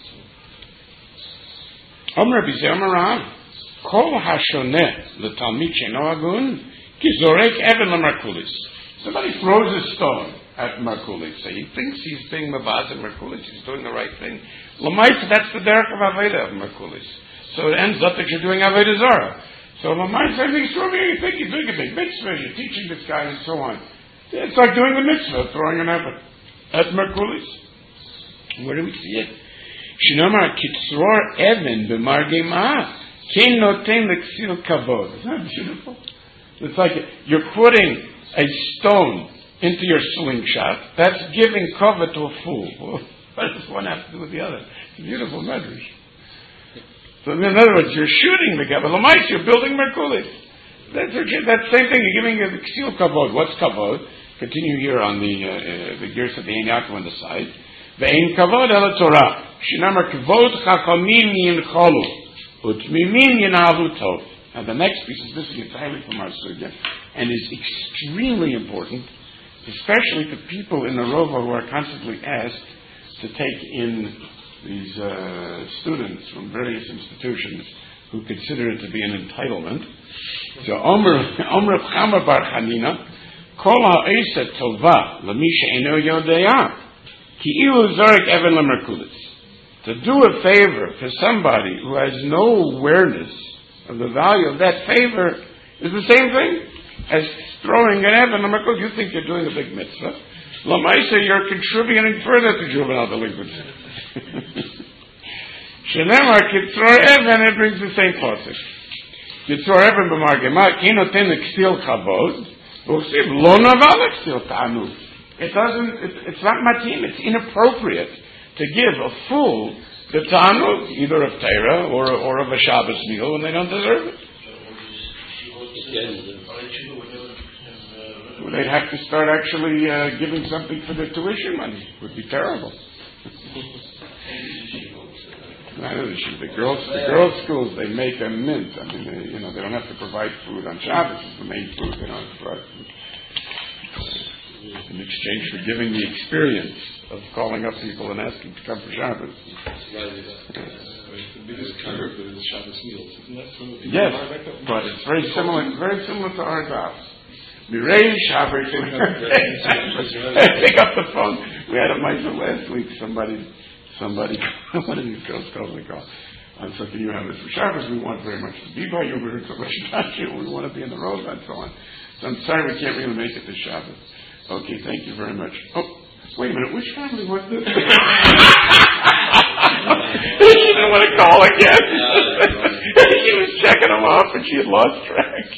Omer Bizeh Omer Rav, Kol hashoneh l'talmid she'eno agun ki zorek even l'markulis. Somebody throws a stone at Markulis. So he thinks he's being mavaz at Markulis. He's doing the right thing. L'maisa, that's the derech of Aveda of Markulis. So it ends up that you're doing Aveda Zarah. So l'maisa, everything's through me. You think you're doing a big mitzvah. You're teaching this guy and so on. It's like doing the mitzvah, throwing an effort at Markulis. Where do we see it? Shinomar kitzror even b'margei ma'ah ken noten l'ksil kavod. Isn't that beautiful? It's like you're putting a stone into your slingshot. That's giving cover to a fool. What does one have to do with the other? It's a beautiful medrash. So in other words, you're shooting the guy, but l'mais, you're building Merkulis. That same thing. You're giving the ksil kavod. What's kavod? Continue here on the gears of the Ein Yaakov on the side. Ve'ein kavod el Torah. Shinamar kavod chachamim yincholu utmimim yinalu tov. And the next piece is missing entirely from our sugya, and is extremely important, especially to people in the Rova who are constantly asked to take in these students from various institutions who consider it to be an entitlement. So Omer Chama Bar Chanina, Kol ha'esa tova l'mi she'eno yodea, ki ilu zarek even l'merkulis. To do a favor for somebody who has no awareness of the value of that favor is the same thing as throwing an Evan. You think you're doing a big mitzvah. Lamaisa, you're contributing further to juvenile delinquency. Shenemar Kitzor Evan, it brings the same process. Kitzor Evan b'margema, ki noten k'stil chavod, u'chsiv lo naval k'stil ta'anu. It's not matim, it's inappropriate to give a fool the ta'anu, either of Torah or of a Shabbos meal when they don't deserve it. Well, they'd have to start actually giving something for their tuition money. It would be terrible. The girls' schools, they make a mint. I mean, they don't have to provide food on Shabbos. It's the main food they don't have to provide. In exchange for giving the experience of calling up people and asking to come for Shabbos. The biggest curve is the Shabbos meals, isn't that? Yes, but it's very similar to our jobs. Mirei Shabbos. Pick up the phone. We had a mitzvah last week. Somebody, one of these girls told me, and so can you have this for Shabbos? We want very much to be by you. We heard so much about you. We want to be in the road and so on. So I'm sorry we can't really make it this Shabbos. Okay, thank you very much. Oh, wait a minute. Which family was this? She didn't want to call again. She was checking them off and she had lost track.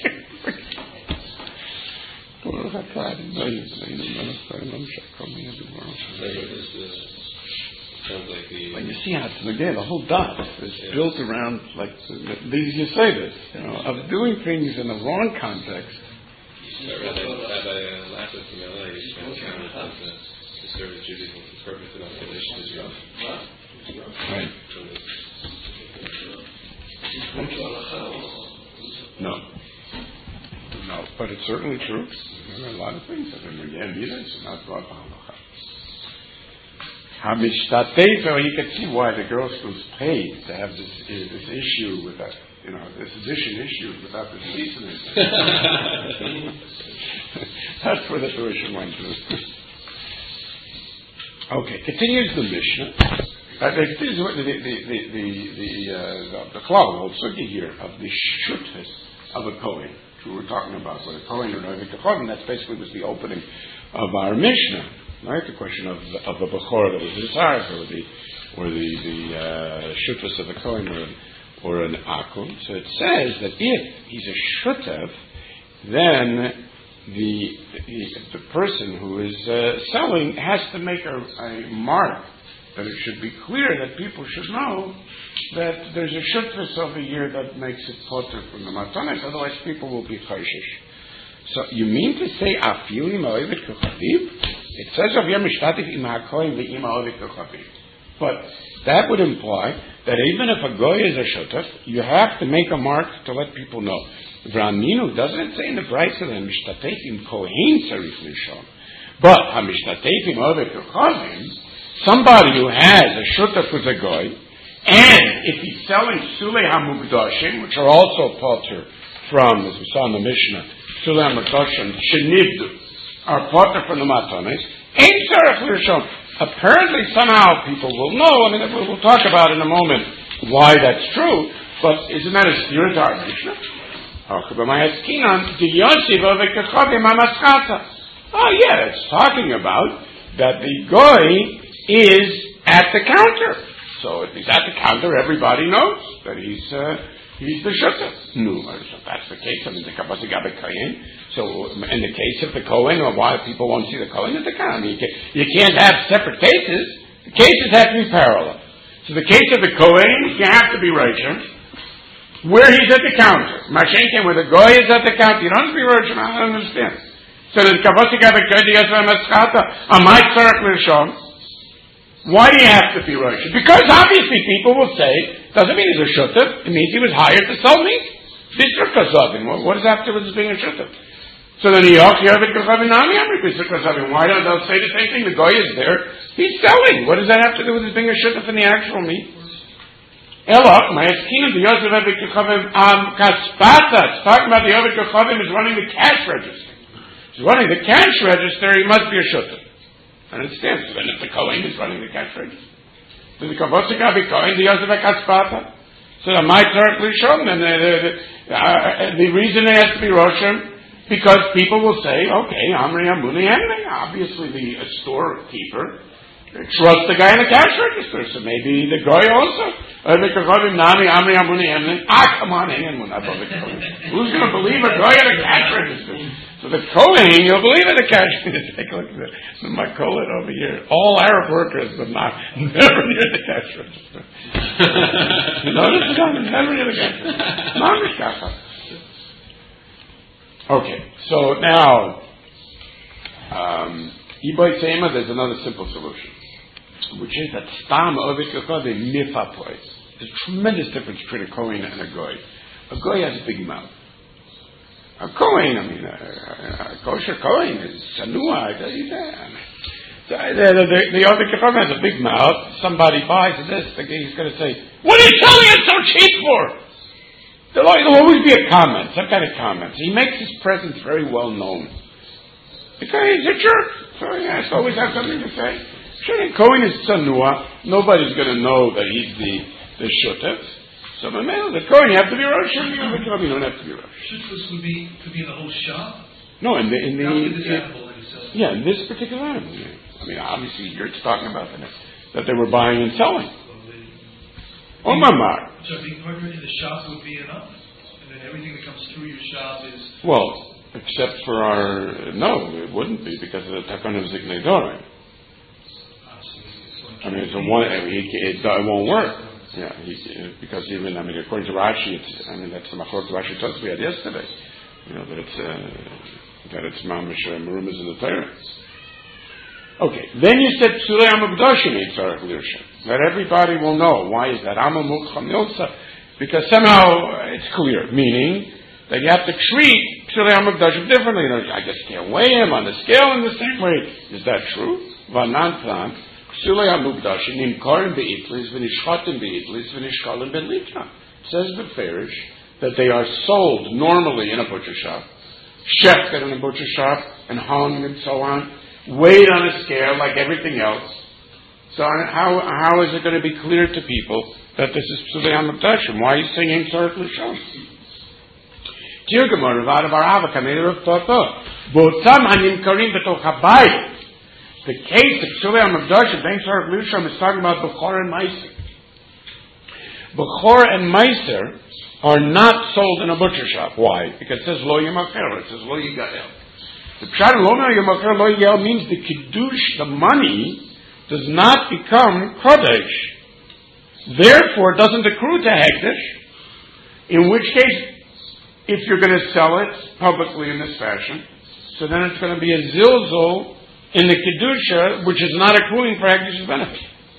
When you see how it's again, the whole dot is built around these. You say this, of doing things in the wrong context. Rabbi Lapis from LA spent time with us to serve the Jews for the purpose of salvation of Israel. Right. No, but it's certainly true. There are a lot of things that are not brought to halacha. So you can see why the girls' schools paid to have this issue with that. This addition issue without the seasoning. That's where the tuition went to. Okay, continues the Mishnah. This is what the klal, the whole sugi here of the shutfus of a kohen, which we were talking about, whether kohen or noivik kohen. That's basically was the opening of our Mishnah, right? The question of a bechor that was his heart, or the shutfus of a kohen, or an akum. So it says that if he's a shutav, then the person who is selling has to make a mark that it should be clear that people should know that there's a shutfus over here that makes it potter from the matanis. Otherwise, people will be chayshish. So you mean to say afili ma'ovet kuchaviv? It says of yom mishtatif im hakoyin ve'im ma'ovet kuchaviv. But that would imply that even if a goy is a shutaf, you have to make a mark to let people know. V'raminu, doesn't it say in the Brayso that mishtatefim kohen tzarich lishon? But hamishtatefim ovet kuchavim, somebody who has a shutaf with a goy, and if he's selling sulei hamugdashim, which are also potter from, as we saw in the Mishnah, sulei hamugdashim shenivdu, are potter from the matanis, ein tzarich lishon. Apparently, somehow people will know. I mean, we'll talk about in a moment why that's true. But isn't that a steer to our Mishnah? Oh yeah, it's talking about that the goy is at the counter. So if he's at the counter, everybody knows that he's the shutaf. No, so that's the case. I mean, the kabbalah gabe kohen. So in the case of the kohen, or why people won't see the kohen at the counter, I mean, you can't have separate cases. The cases have to be parallel. So the case of the kohen, you have to be righteous where he's at the counter. Mashenkin, where the goy is at the counter, you don't have to be righteous. I don't understand. So the kabbalah gabe kohen, why do you have to be righteous? Because obviously people will say, doesn't mean he's a shutaf, it means he was hired to sell meat. What does that have to do with being a shutaf? So then why don't they say the same thing? The guy is there, he's selling. What does that have to do with his being a shutaf in the actual meat? It's talking about the Ovid Kochavim is running the cash register. He's running the cash register, he must be a shutaf. I understand. So then if the Kohen is running the cash register, does the Kavosika be Kohen, the Yosef HaKaspata? So the my tzarech lishon, and the reason it has to be Roshem, because people will say, okay, Amri Amuni Emni, obviously the storekeeper trusts the guy in the cash register, so maybe the guy also. Come on, who's going to believe a guy in a cash register? So the Kohen, you'll believe in the cash register. Take a look at the Makolet over here. All Arab workers, but never near the cash register. You notice it? Never near the cash register. Okay, so now, Iboy Seima, there's another simple solution, which is that Stam Ovikakah, the Mifa place. There's a tremendous difference between a Kohen and a Goy. A Goy has a big mouth. A Kohen, a kosher Kohen is Sanua. The Ovikakah has a big mouth. Somebody buys this, he's going to say, what are you selling it so cheap for? There'll always be a comment, some kind of comment. He makes his presence very well known. Because he's a jerk, so he has to always have something to say. Sure, Kohen is Sanua. Nobody's going to know that he's the Shutef. So the Kohen, you have to be Rosh. You don't have to be Rosh. Shutfus would be in the whole shop? No, in this animal that he sells. Yeah, in this particular animal. I mean, obviously, you're talking about that they were buying and selling. Oh, Mamar. So being partner in the shop would be enough? And then everything that comes through your shop is... Well, except for our... No, it wouldn't be, because of the Takon of Zignei Dorim. I mean, it won't work. Yeah, because even, according to Rashi, that's the Machlokas Rashi talks we had yesterday. That it's Mamish Marumas in the Torah. Okay, then you said Psulei HaMukdashim ain't Tzarech Lirshon. That everybody will know. Why is that? Because somehow it's clear, meaning that you have to treat Psulei HaMukdashim differently. I guess you can't weigh him on the scale in the same way. Is that true? Vanan Plan. Psulei HaMukdashim Nimkorim Be'itlis V'nishchotim Be'itlis V'nishkolim Be'litra. Says the Farish that they are sold normally in a butcher shop, shechted in a butcher shop, and hung and so on, weighed on a scale like everything else. So how is it going to be clear to people that this is Psulei HaMukdashim? Why are you singing Tzarech Lishon? Dear Gemara, Vada Barava, Kameder of Toto, Botam Hanimkarim B'toch HaBayit. The case of Psulei HaMukdashim, Ben Tzarech Lishon, is talking about Bechor and Meiser. Bechor and Meiser are not sold in a butcher shop. Why? Because it says Lo Yemacher, it says Lo Yigael. The Pshat Lo Yemacher Lo Yigael means the Kiddush, the money, does not become Kodesh. Therefore, it doesn't accrue to Hekdesh. In which case, if you're going to sell it publicly in this fashion, so then it's going to be a zilzol in the Kedusha, which is not accruing for Hekdesh's benefit.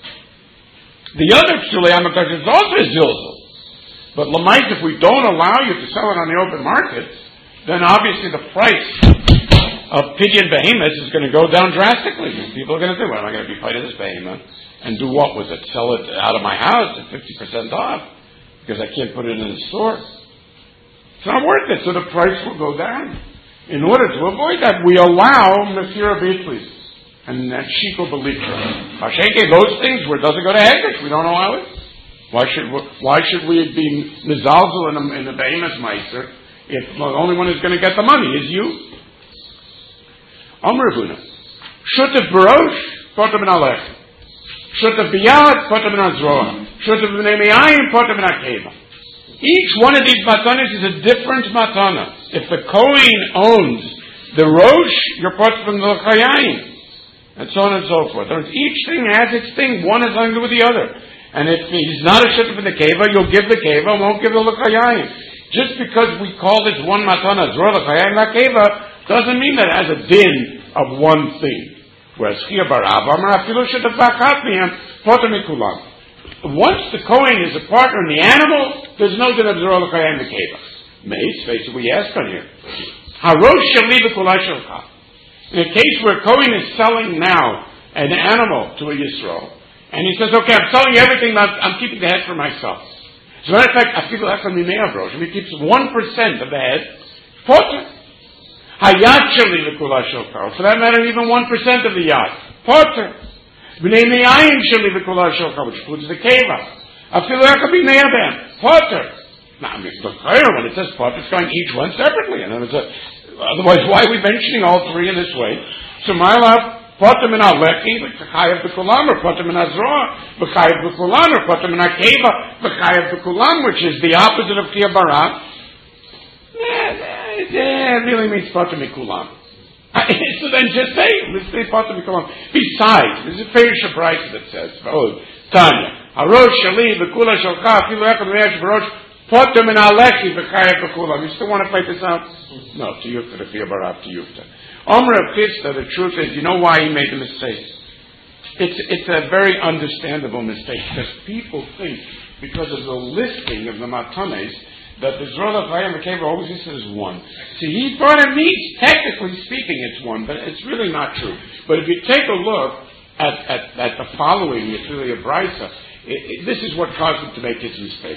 The other Psulei HaMukdashim is also a zilzol. But Lamait, if we don't allow you to sell it on the open market, then obviously the price of Pidyon behemoths is going to go down drastically. People are going to think, well, am I going to be fighting this behemoth and do what with it? Sell it out of my house at 50% off because I can't put it in the store. It's not worth it, so the price will go down. In order to avoid that, we allow Mefira Beitlis and that Shiko Belitra. Hasheke, those things where it doesn't go to Hekdesh, we don't allow it. Why should we be Nizalzel in the Behemoth Meiser if the only one who's going to get the money is you? Amr Huna. Shutef Barosh, Potem in Alech. Shutef Biyad, Potem in Azroa. Shutef B'nei Me'ayim, Potem in Akeva. Each one of these matanas is a different matana. If the Kohen owns the Rosh, you're part from the Chayayim. And so on and so forth. Each thing has its thing. One has nothing to do with the other. And if he's not a shutef in the keva, you'll give the keva and won't give the l'chayayim. Just because we call this one matana Zroa l'chayayim l'keva doesn't mean that it has a din of one thing. Whereas Chia Barav Amar afilu shutef b'achat mihem poter mikulam. Once the Kohen is a partner in the animal, there's no din of Zroa l'chayayim l'keva. Mace, face we ask on here. Harosh shali b'kulai shelcha. In a case where Kohen is selling now an animal to a Yisrael, and he says, okay, I'm selling you everything, but I'm keeping the head for myself. As a matter of fact, he keeps 1% of the head. Potter. Hayat sheli v'kula shokar. For that matter, even 1% of the yad. Potter. B'nei me'ayim sheli v'kula shokar, which includes the keva. Afilu eka b'nei abem. potter. Now, I mean, look, when it says potter, it's going each one separately. And otherwise, why are we mentioning all three in this way? So my love, potter min alechi, b'chayev b'kulam, or potter min azroa, b'chayev b'kulam, or potter min akeva, b'chayev b'kulam, which is the opposite of Chiyah Bara. It really means potter min kulam. So then just say, let's say potter min kulam. Besides, there's a Ferish Brayta that says, Tanya, harosh shali b'kula shalcha, afilu echad v'yesh b'rosh, potter min alechi, b'chayev b'kulam. You still want to fight this out? No, to Yufta, to Chiyah Bara, to Yufta. Omer of Chisda, the truth is, you know why he made the mistake? It's a very understandable mistake, because people think, because of the listing of the Matanes, that the Zrola Chayim Akeva always says one. See, he thought it means, technically speaking, it's one, but it's really not true. But if you take a look at the following Yitzilia Brisa, this is what caused him to make his mistake.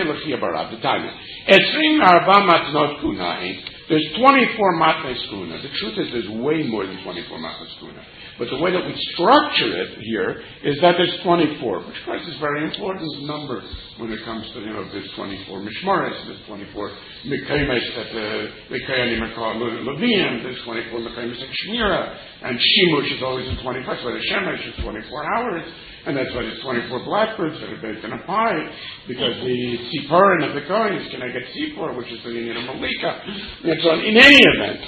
There's 24 matnes kuna. The truth is there's way more than 24 matnes kuna. But the way that we structure it here is that there's 24, which of course is a very important number when it comes to, there's 24 mishmares, there's 24 mekaymes that the kayanim are called leviim, there's 24 mekaymes at shmira, and shimush is always in 25, so the shemesh is 24 hours, and that's why there's 24 blackbirds that are baked in a pie, because the tziporin of the kohen can get tzipor, which is the union of malika. And so in any event,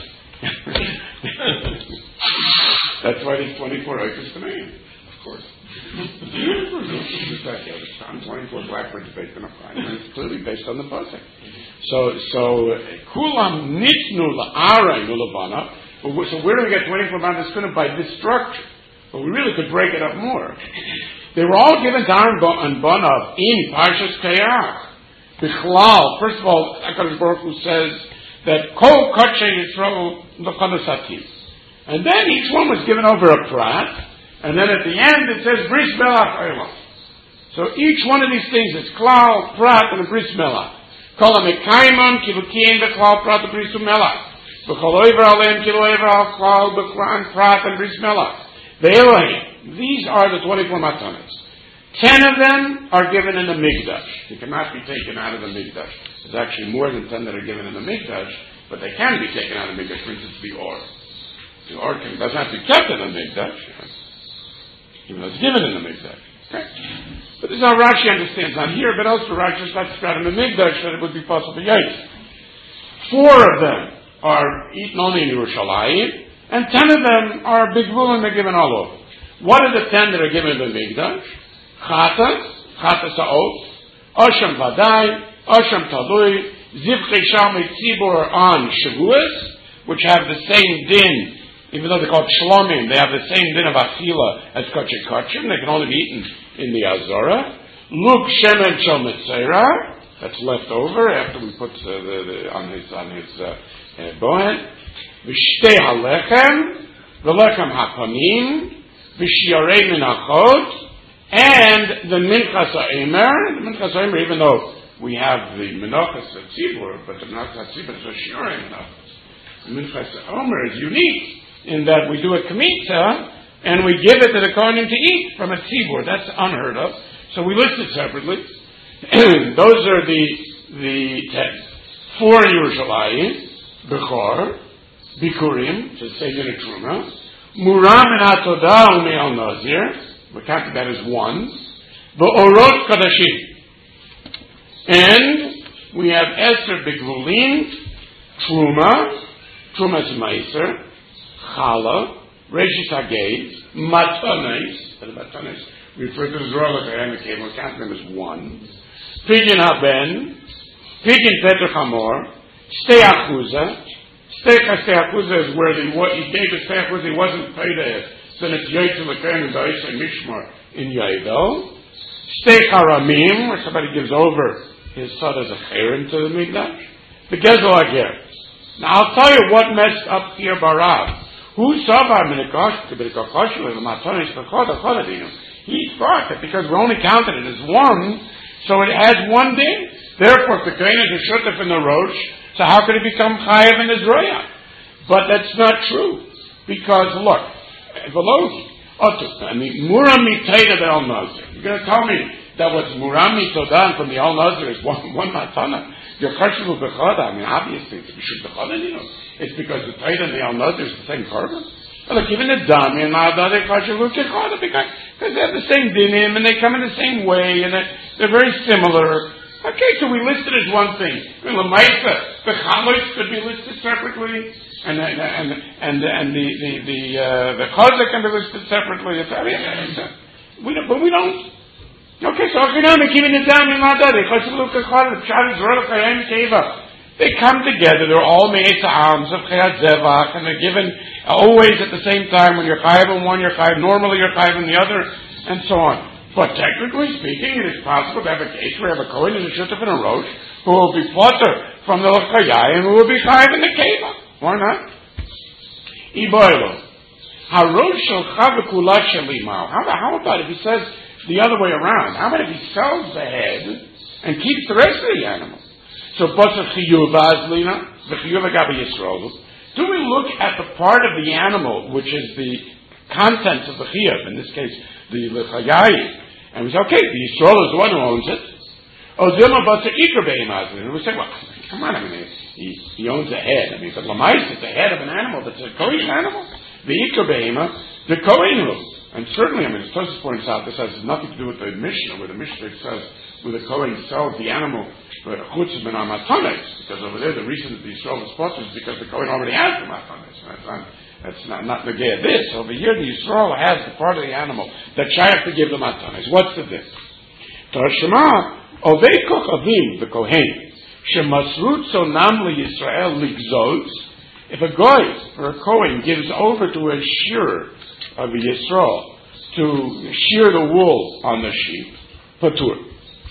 that's why there's 24 oikos to me, of course. 24 blackbirds baked in a pie, and it's clearly based on the pasuk. So kulam nitnu la'aray ulabana. So where do we get 24 matnas kuna? By this structure. But we really could break it up more. They were all given to Aaron and Banav in Parshas Kayach. Bichlal, first of all, HaKadosh Baruch Hu says that Kol Kachay Yisrael L'Chadasatim. And then each one was given over a prat, and then at the end it says Bris Melach Eilah. So each one of these things is Klal, Prat, and a Bris Melach. Kol HaMekayman, Kilukiyin, B'Klal, Prat, and Bris Melach. B'Chol Oiver Aleim, Kilo Oiver Al Klal, B'Klan, Prat, and Bris Melach. The Elohim. These are the 24 matanos. 10 of them are given in the Mikdash. They cannot be taken out of the Mikdash. There's actually more than 10 that are given in the Mikdash, but they can be taken out of the Mikdash. For instance, the Or. The Or doesn't have to be kept in the Mikdash, even though it's given in the Mikdash. Okay? But this is how Rashi understands. Not here, but elsewhere, Rashi just likes to spread in the Mikdash that it would be possible. Yes. 4 of them are eaten only in Yerushalayim, and 10 of them are bigvul and they're given all over. What are the 10 that are given in the Mikdash? Chatas ha'ot, Osham Vadai, Osham Talui, Zivchei Shalmei Tzibor on Shavuos, which have the same din, even though they're called Shlomim, they have the same din of Achila as Kochet Kochim, they can only be eaten in the Azorah. Luk Shemen Shel Metzera, that's left over after we put on his bohen. V'shtei halechem, v'lechem hapanim, v'shiarei minachot, and the minchas ha'emer. The minchas ha'emer, even though we have the menachas ha'tzibur, but the menachas ha'tzibur is a shiarei menachas. The minchas ha'emer is unique in that we do a kmitza, and we give it to the kohanim to eat from a tzibur. That's unheard of. So we list it separately. Those are the 10. 4 Yerushalayim, Bechor, Bikurim, which is Seigen and Truma, Muram and Atodah Umeal Nazir, we counted that as 1, V'orot Kadashim. And we have Esther Bigvulin, Truma is Meiser, Chala, Reshis Hagez, Matanes, and Matanes refer to the Zrola Kayam Akeva, we count them as 1, Pidyon Haben, Pidyon Petr Chamor, Stei Achuza. Stei Achuza is where he gave the Stei Achuza, he wasn't paid it. So it's Yoytel Lekern and Daisha Mishmar in Yavel. Stei Haramim, where somebody gives over his son as a Chayrim to the Mikdash. The Gezel Ager. Now I'll tell you what messed up here Barav. Who Savar Minikosh, the Minikosh, the Matanis, the Chodadinu. He thought that because we're only counting it as 1, so it has 1 day. Therefore, if the Kohen is a Shutaf in the Rosh, so how could it become Chayev in the Zroya? But that's not true. Because, look, Velohi, Otu, I mean, Mura Mitayda Bel Nazir. You're going to tell me that what's Murami Todan from the Al Nazir is one matana. Your Kashivu Bechada, I mean, obviously, it's Bishul Bechada, it's because the Torah and the Al Nazir is the same carbon. Look, even the Dami and Ma'adade Kashivu Bechada, because they have the same dinim and they come in the same way and they're very similar. Okay, so we list it as one thing. I mean, Lamaisa, the Chalos could be listed separately, and the Chazak can be listed separately. But we don't. Okay, so they come together. They're all Me'etz Ha'ams of Chayat Zevach, and they're given always at the same time. When you're Chayav in one, you're Chayav. Normally, you're Chayav in the other, and so on. But technically speaking, it is possible to have a case where you have a Kohen and a Shutaf and a Rosh who will be potter from the L'chayai and who will be Chayav in the Keva. Why not? Iboilo. HaRosh Shel Chav Kulat Shelimal. How about if he says the other way around? How about if he sells the head and keeps the rest of the animal? So Basar Chiyuv Azlina, the Chiyuv Agabi Yisrael. Do we look at the part of the animal which is the contents of the Chiyuv, in this case the L'chayai, and we say, okay, the Yisrael is the one who owns it. Ozilma Basar Ikar Be'im Azlina. And we say, well, come on, I mean, he owns a head. I mean, but Lamais is the head of an animal that's a Kohen animal. The Ikar Be'ima, the Kohen. And certainly, I mean, as Tosfos points out, this has nothing to do with the Mishnah, where the Mishnah says, where the Kohen sells the animal, Chutz min Amatones, because over there the reason that the Yisrael is spotted is because the Kohen already has the Matones. That's not the gay of this. Over here, the Yisrael has the part of the animal that Shayach to give the Matones. What's the this? Tarshema, Ovei Kochavim, the Kohen, Shemasrut Sonam Yisrael Ligzot. If a goy or a Kohen gives over to a shearer of the Yisrael to shear the wool on the sheep, Patur.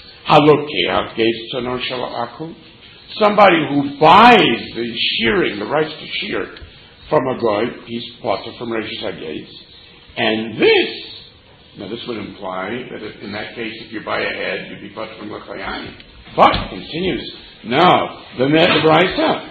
Somebody who buys the shearing, the rights to shear from a goy, he's Patur from Reshus HaGeiz. And this would imply that if, in that case, if you buy a head, you'd be Patur from L'chayani. But, continues, now, the Brayta,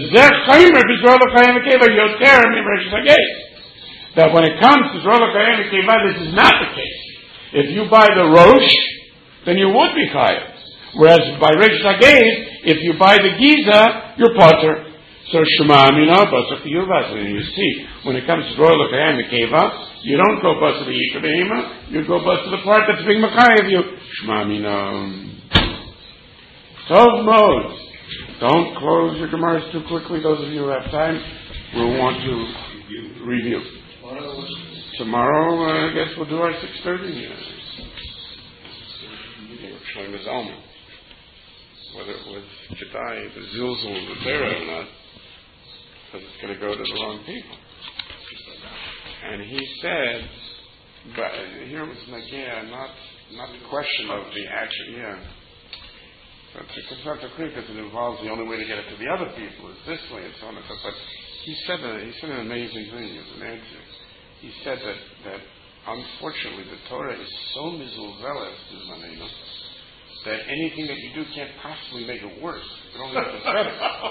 that when it comes to Zrola Kayem Keva, this is not the case. If you buy the Rosh, then you would be Chayav. Whereas by Reshus HaGeiz, if you buy the Giza, you're Potter. So Shema Amina, Basar Chiyuvas. And you see, when it comes to Zrola Kayem Keva, you don't go Basar the Yikar Behema, you go Basar the part that's being Machayav you. Shema Amina. Tov Mode. Don't close your Gemaras too quickly. Those of you who have time will want to review. Tomorrow, I guess we'll do our 6:30. Shlomo Zalman. Whether it was Kedai, the Zilzul, the Zera or not, because it's going to go to the wrong people. And he said, but here was Nagea, not the question of the action, It's not so clear because it involves the only way to get it to the other people is this way and so on and so forth. But he said an amazing thing as an answer. He said that unfortunately the Torah is so mizulzeles that anything that you do can't possibly make it worse. It only makes it better.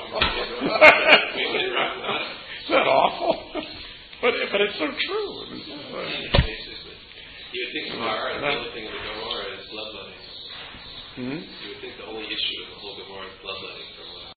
Isn't that awful? But it's so true. I mean, you would think Gemara, the only thing in the Gemara is bloodletting. You would think the only issue in the whole Gemara is bloodletting.